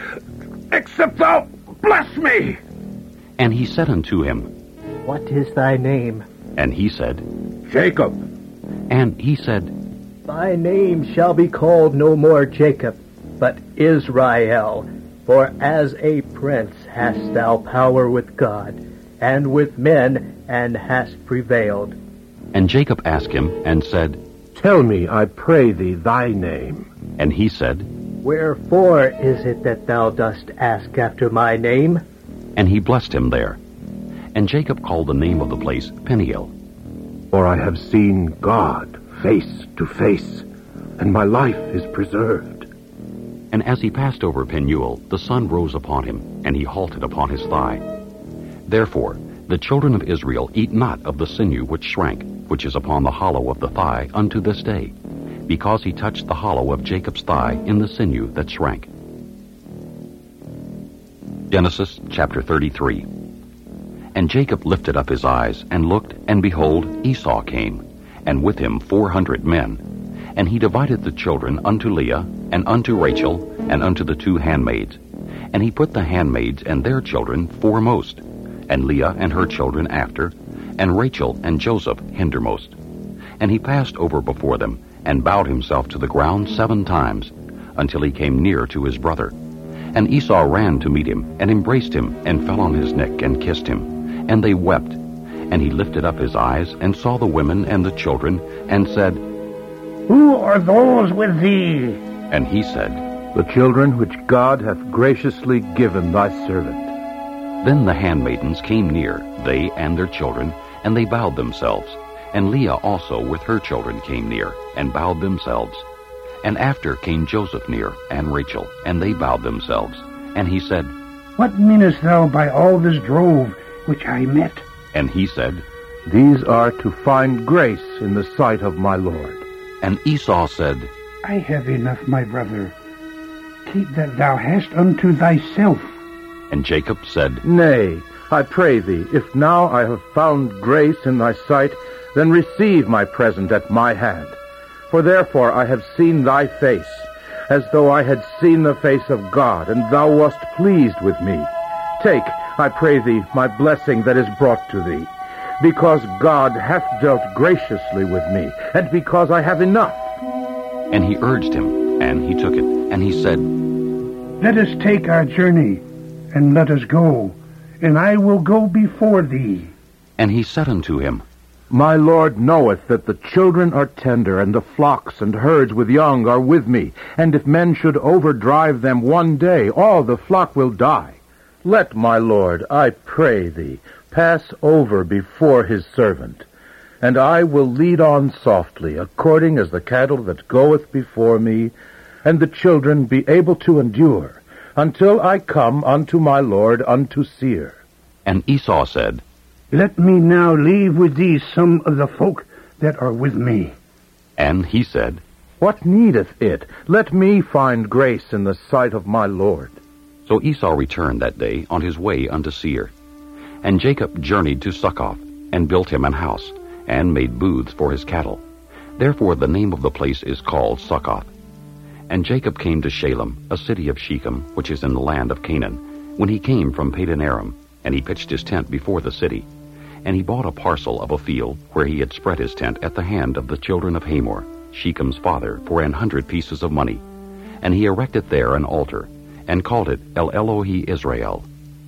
except thou bless me. And he said unto him, What is thy name? And he said, Jacob. And he said, Thy name shall be called no more Jacob, but Israel. For as a prince hast thou power with God, and with men, and hast prevailed. And Jacob asked him, and said, Tell me, I pray thee, thy name. And he said, Wherefore is it that thou dost ask after my name? And he blessed him there. And Jacob called the name of the place Peniel. For I have seen God face to face, and my life is preserved. And as he passed over Penuel, the sun rose upon him, and he halted upon his thigh. Therefore the children of Israel eat not of the sinew which shrank, which is upon the hollow of the thigh, unto this day, because he touched the hollow of Jacob's thigh in the sinew that shrank. Genesis chapter thirty-three. And Jacob lifted up his eyes, and looked, and behold, Esau came, and with him four hundred men. And he divided the children unto Leah, and unto Rachel, and unto the two handmaids. And he put the handmaids and their children foremost, and Leah and her children after, and Rachel and Joseph hindermost. And he passed over before them, and bowed himself to the ground seven times, until he came near to his brother. And Esau ran to meet him, and embraced him, and fell on his neck, and kissed him. And they wept. And he lifted up his eyes, and saw the women and the children, and said, Who are those with thee? And he said, The children which God hath graciously given thy servant. Then the handmaidens came near, they and their children, and they bowed themselves. And Leah also with her children came near, and bowed themselves. And after came Joseph near, and Rachel, and they bowed themselves. And he said, What meanest thou by all this drove which I met? And he said, These are to find grace in the sight of my Lord. And Esau said, I have enough, my brother. Keep that thou hast unto thyself. And Jacob said, Nay, I pray thee, if now I have found grace in thy sight, then receive my present at my hand. For therefore I have seen thy face, as though I had seen the face of God, and thou wast pleased with me. Take, I pray thee, my blessing that is brought to thee. because God hath dealt graciously with me, and because I have enough. And he urged him, and he took it, and he said, Let us take our journey, and let us go, and I will go before thee. And he said unto him, My Lord knoweth that the children are tender, and the flocks and herds with young are with me. And if men should overdrive them one day, all the flock will die. Let my Lord, I pray thee, pass over before his servant. And I will lead on softly, according as the cattle that goeth before me, and the children be able to endure, until I come unto my Lord unto Seir. And Esau said, Let me now leave with thee some of the folk that are with me. And he said, What needeth it? Let me find grace in the sight of my Lord. So Esau returned that day on his way unto Seir. And Jacob journeyed to Succoth, and built him an house, and made booths for his cattle. Therefore the name of the place is called Succoth. And Jacob came to Shalem, a city of Shechem, which is in the land of Canaan, when he came from Padan Aram, and he pitched his tent before the city. And he bought a parcel of a field where he had spread his tent at the hand of the children of Hamor, Shechem's father, for an hundred pieces of money. And he erected there an altar, and called it El Elohe Israel.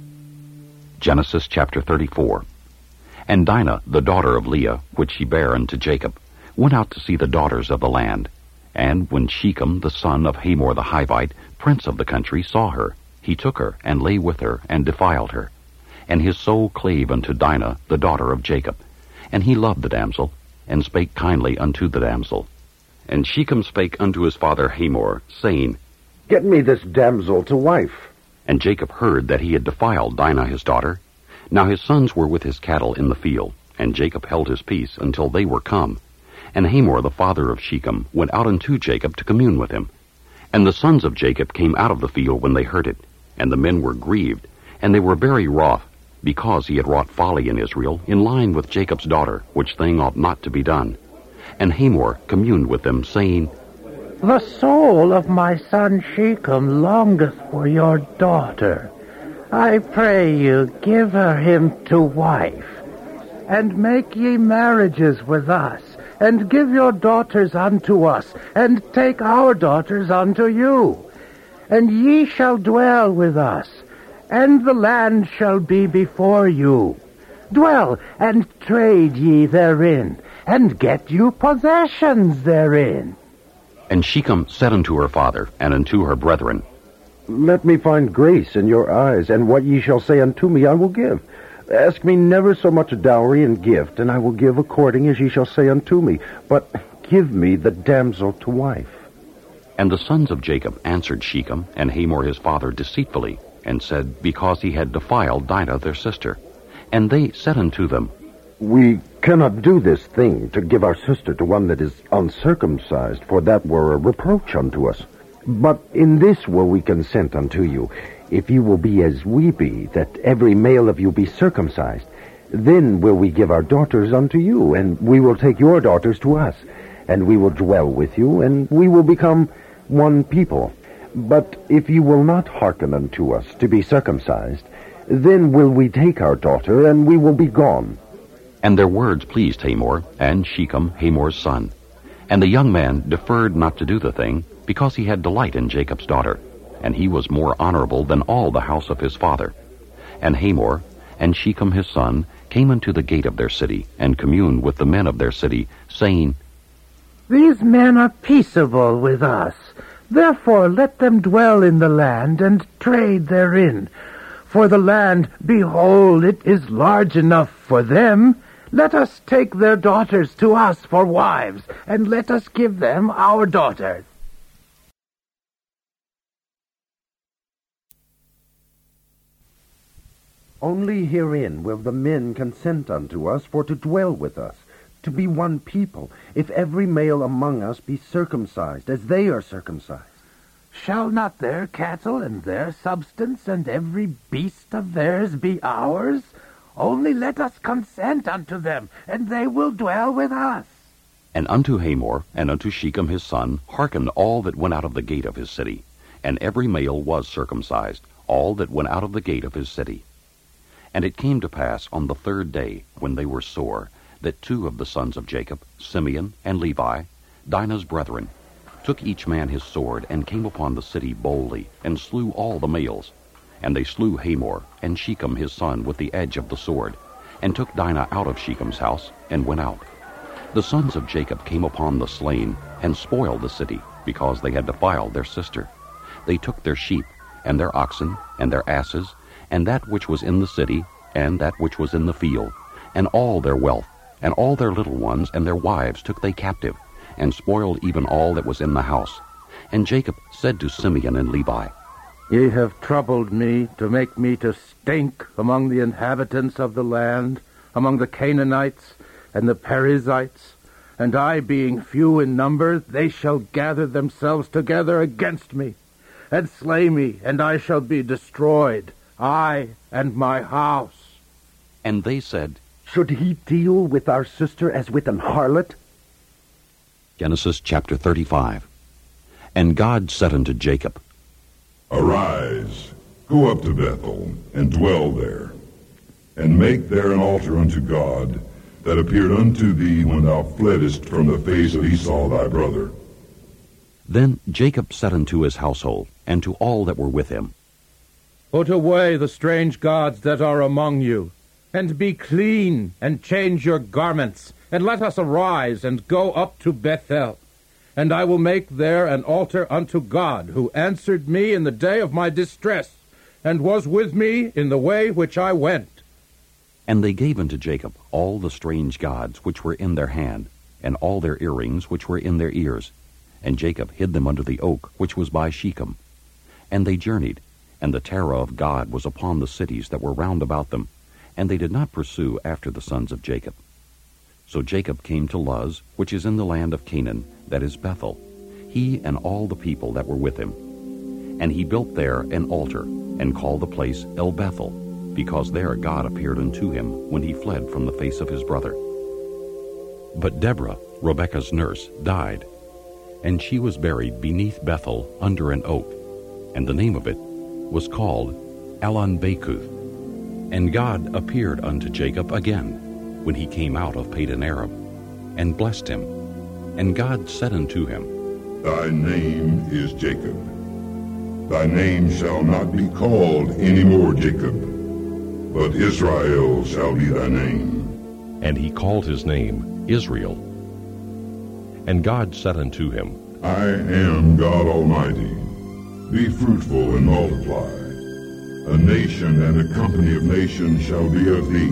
Genesis chapter thirty-four. And Dinah, the daughter of Leah, which she bare unto Jacob, went out to see the daughters of the land. And when Shechem, the son of Hamor the Hivite, prince of the country, saw her, he took her, and lay with her, and defiled her. And his soul clave unto Dinah, the daughter of Jacob. And he loved the damsel, and spake kindly unto the damsel. And Shechem spake unto his father Hamor, saying, Get me this damsel to wife. And Jacob heard that he had defiled Dinah his daughter. Now his sons were with his cattle in the field, and Jacob held his peace until they were come. And Hamor the father of Shechem went out unto Jacob to commune with him. And the sons of Jacob came out of the field when they heard it, and the men were grieved, and they were very wroth, because he had wrought folly in Israel, in line with Jacob's daughter, which thing ought not to be done. And Hamor communed with them, saying, The soul of my son Shechem longeth for your daughter. I pray you, give her him to wife, and make ye marriages with us, and give your daughters unto us, and take our daughters unto you. And ye shall dwell with us, and the land shall be before you. Dwell and trade ye therein, and get you possessions therein. And Shechem said unto her father, and unto her brethren, Let me find grace in your eyes, and what ye shall say unto me I will give. Ask me never so much dowry and gift, and I will give according as ye shall say unto me. But give me the damsel to wife. And the sons of Jacob answered Shechem and Hamor his father deceitfully, and said, Because he had defiled Dinah their sister. And they said unto them, We cannot do this thing, to give our sister to one that is uncircumcised, for that were a reproach unto us. But in this will we consent unto you, if you will be as we be, that every male of you be circumcised. Then will we give our daughters unto you, and we will take your daughters to us, and we will dwell with you, and we will become one people. But if you will not hearken unto us to be circumcised, then will we take our daughter, and we will be gone. And their words pleased Hamor, and Shechem, Hamor's son. And the young man deferred not to do the thing, because he had delight in Jacob's daughter, and he was more honorable than all the house of his father. And Hamor and Shechem his son came unto the gate of their city, and communed with the men of their city, saying, These men are peaceable with us. Therefore let them dwell in the land, and trade therein. For the land, behold, it is large enough for them. Let us take their daughters to us for wives, and let us give them our daughters. Only herein will the men consent unto us for to dwell with us, to be one people, if every male among us be circumcised, as they are circumcised. Shall not their cattle and their substance and every beast of theirs be ours? Only let us consent unto them, and they will dwell with us. And unto Hamor and unto Shechem his son hearkened all that went out of the gate of his city, and every male was circumcised, all that went out of the gate of his city. And it came to pass on the third day, when they were sore, that two of the sons of Jacob, Simeon and Levi, Dinah's brethren, took each man his sword, and came upon the city boldly, and slew all the males. And they slew Hamor and Shechem his son with the edge of the sword, and took Dinah out of Shechem's house, and went out. The sons of Jacob came upon the slain, and spoiled the city, because they had defiled their sister. They took their sheep, and their oxen, and their asses, and that which was in the city, and that which was in the field, and all their wealth, and all their little ones and their wives took they captive, and spoiled even all that was in the house. And Jacob said to Simeon and Levi, Ye have troubled me to make me to stink among the inhabitants of the land, among the Canaanites and the Perizzites, and I being few in number, they shall gather themselves together against me, and slay me, and I shall be destroyed, I and my house. And they said, Should he deal with our sister as with an harlot? Genesis chapter thirty-five. And God said unto Jacob, Arise, go up to Bethel, and dwell there, and make there an altar unto God, that appeared unto thee when thou fleddest from the face of Esau thy brother. Then Jacob said unto his household, and to all that were with him, Put away the strange gods that are among you, and be clean, and change your garments, and let us arise, and go up to Bethel. And I will make there an altar unto God, who answered me in the day of my distress, and was with me in the way which I went. And they gave unto Jacob all the strange gods which were in their hand, and all their earrings which were in their ears. And Jacob hid them under the oak which was by Shechem. And they journeyed, and the terror of God was upon the cities that were round about them, and they did not pursue after the sons of Jacob. So Jacob came to Luz, which is in the land of Canaan, that is Bethel, he and all the people that were with him. And he built there an altar, and called the place El Bethel, because there God appeared unto him when he fled from the face of his brother. But Deborah, Rebekah's nurse, died, and she was buried beneath Bethel under an oak, and the name of it was called Allon-Bacuth. And God appeared unto Jacob again, when he came out of Padan Aram, and blessed him. And God said unto him, Thy name is Jacob. Thy name shall not be called any more Jacob, but Israel shall be thy name. And he called his name Israel. And God said unto him, I am God Almighty. Be fruitful and multiply. A nation and a company of nations shall be of thee,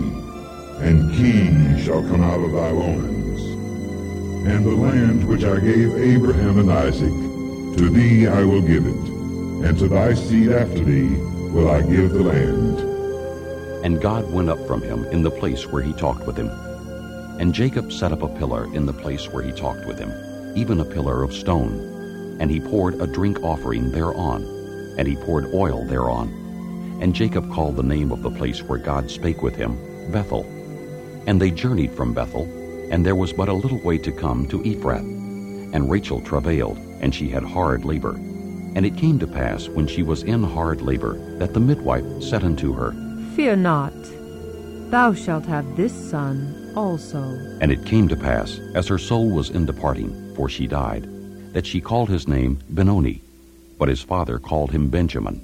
and kings shall come out of thy loins. And the land which I gave Abraham and Isaac, to thee I will give it, and to thy seed after thee will I give the land. And God went up from him in the place where he talked with him. And Jacob set up a pillar in the place where he talked with him, even a pillar of stone. And he poured a drink offering thereon, and he poured oil thereon. And Jacob called the name of the place where God spake with him, Bethel. And they journeyed from Bethel, and there was but a little way to come to Ephrath. And Rachel travailed, and she had hard labor. And it came to pass, when she was in hard labor, that the midwife said unto her, Fear not, thou shalt have this son also. And it came to pass, as her soul was in departing, for she died, that she called his name Benoni, but his father called him Benjamin.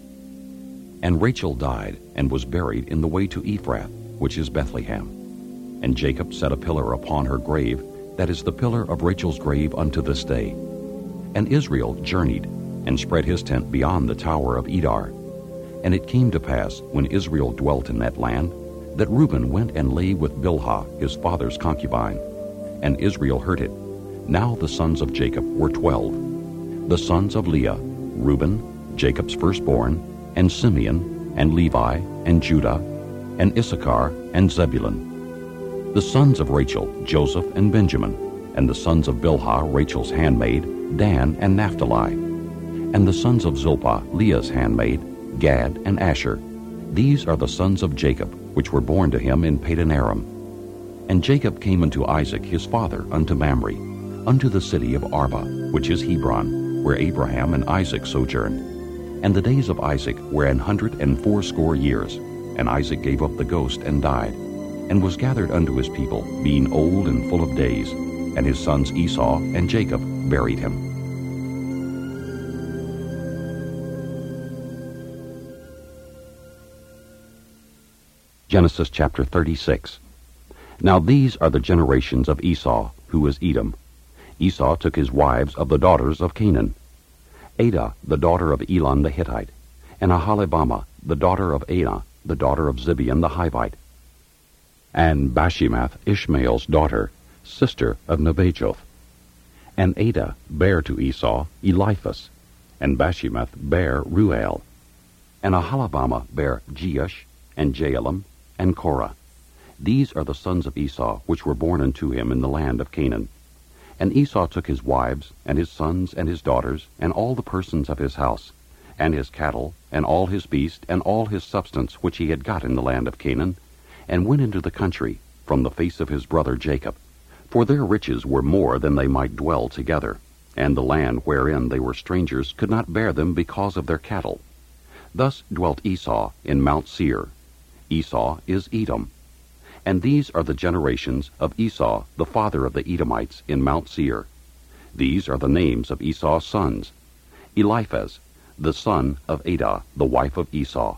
And Rachel died, and was buried in the way to Ephrath, which is Bethlehem. And Jacob set a pillar upon her grave, that is the pillar of Rachel's grave unto this day. And Israel journeyed, and spread his tent beyond the tower of Edar. And it came to pass, when Israel dwelt in that land, that Reuben went and lay with Bilhah, his father's concubine. And Israel heard it. Now the sons of Jacob were twelve. The sons of Leah, Reuben, Jacob's firstborn, and Simeon, and Levi, and Judah, and Issachar, and Zebulun. The sons of Rachel, Joseph and Benjamin, and the sons of Bilhah, Rachel's handmaid, Dan and Naphtali. And the sons of Zilpah, Leah's handmaid, Gad and Asher. These are the sons of Jacob, which were born to him in Padan Aram. And Jacob came unto Isaac his father unto Mamre, unto the city of Arba, which is Hebron, where Abraham and Isaac sojourned. And the days of Isaac were an hundred and fourscore years. and Isaac gave up the ghost and died, and was gathered unto his people, being old and full of days, and his sons Esau and Jacob buried him. Genesis chapter thirty-six. Now these are the generations of Esau, who was Edom. Esau took his wives of the daughters of Canaan: Adah, the daughter of Elon the Hittite, and Aholibamah, the daughter of Anah, the daughter of Zibeon the Hivite, and Bashemath, Ishmael's daughter, sister of Nebajoth. And Adah bare to Esau Eliphaz, and Bashemath bare Ruel, and Aholibamah bare Jeush, and Jaalam, and Korah. These are the sons of Esau, which were born unto him in the land of Canaan. And Esau took his wives, and his sons, and his daughters, and all the persons of his house, and his cattle, and all his beast, and all his substance which he had got in the land of Canaan, and went into the country from the face of his brother Jacob. For their riches were more than they might dwell together, and the land wherein they were strangers could not bear them because of their cattle. Thus dwelt Esau in Mount Seir. Esau is Edom. And these are the generations of Esau, the father of the Edomites, in Mount Seir. These are the names of Esau's sons: Eliphaz, the son of Adah, the wife of Esau;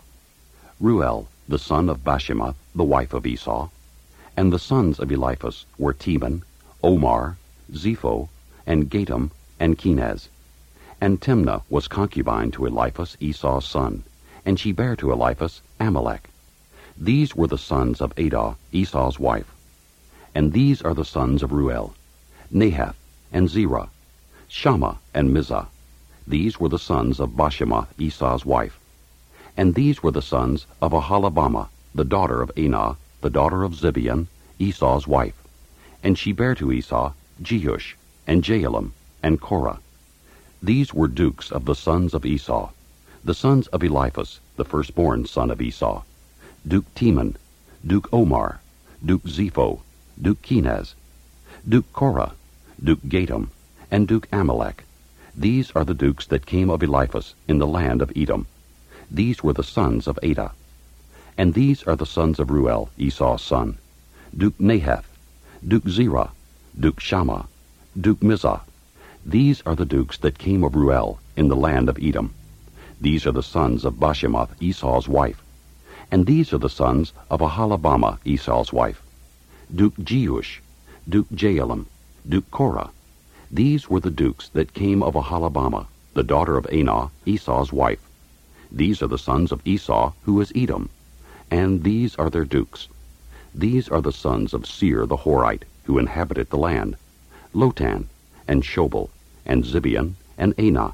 Ruel, the son of Bashemath, the wife of Esau. And the sons of Eliphaz were Teman, Omar, Zepho, and Gatam, and Kenaz. And Timnah was concubine to Eliphaz, Esau's son, and she bare to Eliphaz Amalek. These were the sons of Adah, Esau's wife. And these are the sons of Ruel: Nahath, and Zerah, Shammah, and Mizah. These were the sons of Bashemath, Esau's wife. And these were the sons of Aholibamah, the daughter of Anah, the daughter of Zibeon, Esau's wife. And she bare to Esau Jeush, and Jaalam, and Korah. These were dukes of the sons of Esau. The sons of Eliphaz, the firstborn son of Esau: Duke Teman, Duke Omar, Duke Zepho, Duke Kenaz, Duke Korah, Duke Gatam, and Duke Amalek. These are the dukes that came of Eliphaz in the land of Edom. These were the sons of Adah. And these are the sons of Ruel, Esau's son: Duke Nahath, Duke Zerah, Duke Shammah, Duke Mizah. These are the dukes that came of Ruel in the land of Edom. These are the sons of Bashemath, Esau's wife. And these are the sons of Aholibamah, Esau's wife: Duke Jeush, Duke Jaalam, Duke Korah. These were the dukes that came of Aholibamah, the daughter of Anah, Esau's wife. These are the sons of Esau, who is Edom, and these are their dukes. These are the sons of Seir the Horite, who inhabited the land: Lotan, and Shobal, and Zibeon, and Anah,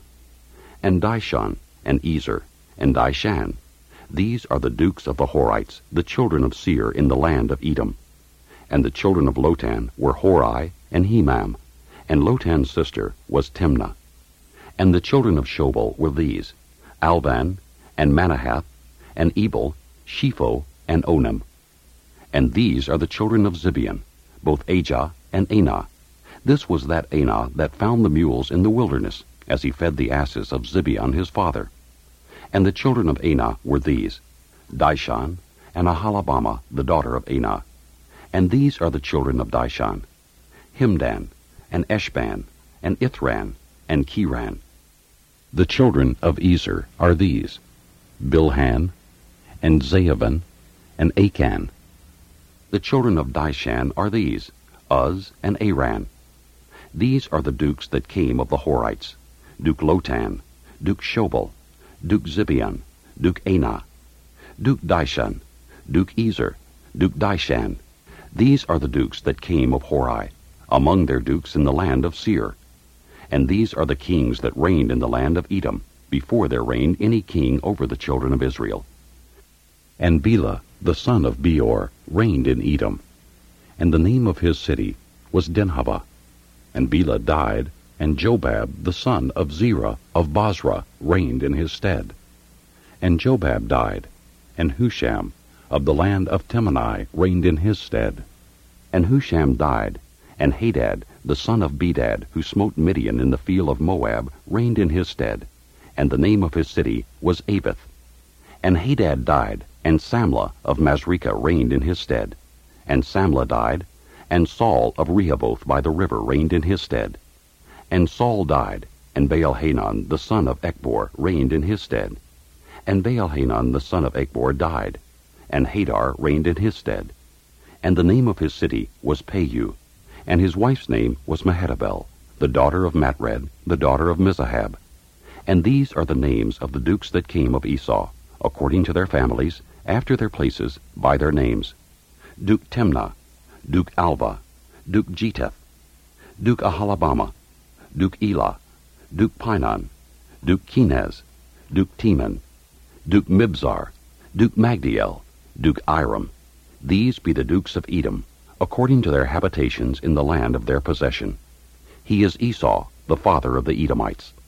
and Dishon, and Ezer, and Dishan. These are the dukes of the Horites, the children of Seir in the land of Edom. And the children of Lotan were Hori and Hemam, and Lotan's sister was Timnah. And the children of Shobal were these: Alvan, and Manahath, and Ebal, Shepho, and Onim. And these are the children of Zibeon, both Ajah and Anah. This was that Anah that found the mules in the wilderness, as he fed the asses of Zibeon his father. And the children of Anah were these: Dishon, and Aholibamah, the daughter of Anah. And these are the children of Dishon: Himdan, and Eshban, and Ithran, and Kiran. The children of Ezer are these: Bilhan, and Zaavan, and Achan. The children of Dishan are these: Uz, and Aran. These are the dukes that came of the Horites: Duke Lotan, Duke Shobal, Duke Zibeon, Duke Anah, Duke Dishon, Duke Ezer, Duke Dishan. These are the dukes that came of Hori, among their dukes in the land of Seir. And these are the kings that reigned in the land of Edom, before there reigned any king over the children of Israel. And Bela, the son of Beor, reigned in Edom, and the name of his city was Dinhabah. And Bela died, and Jobab, the son of Zerah of Bozrah, reigned in his stead. And Jobab died, and Husham of the land of Temani reigned in his stead. And Husham died, and Hadad, the son of Bedad, who smote Midian in the field of Moab, reigned in his stead, and the name of his city was Avith. And Hadad died, And Samlah of Masrekah reigned in his stead. And Samlah died, and Saul of Rehoboth by the river reigned in his stead. And Saul died, and Baal-Hanan the son of Echbor reigned in his stead. And Baal-Hanan the son of Echbor died, and Hadar reigned in his stead. And the name of his city was Payu, and his wife's name was Mehetabel, the daughter of Matred, the daughter of Mizahab. And these are the names of the dukes that came of Esau, according to their families, after their places, by their names: Duke Timnah, Duke Alva, Duke Jeteth, Duke Ahalabama, Duke Elah, Duke Pinon, Duke Kenaz, Duke Teman, Duke Mibzar, Duke Magdiel, Duke Iram. These be the dukes of Edom, according to their habitations in the land of their possession. He is Esau, the father of the Edomites.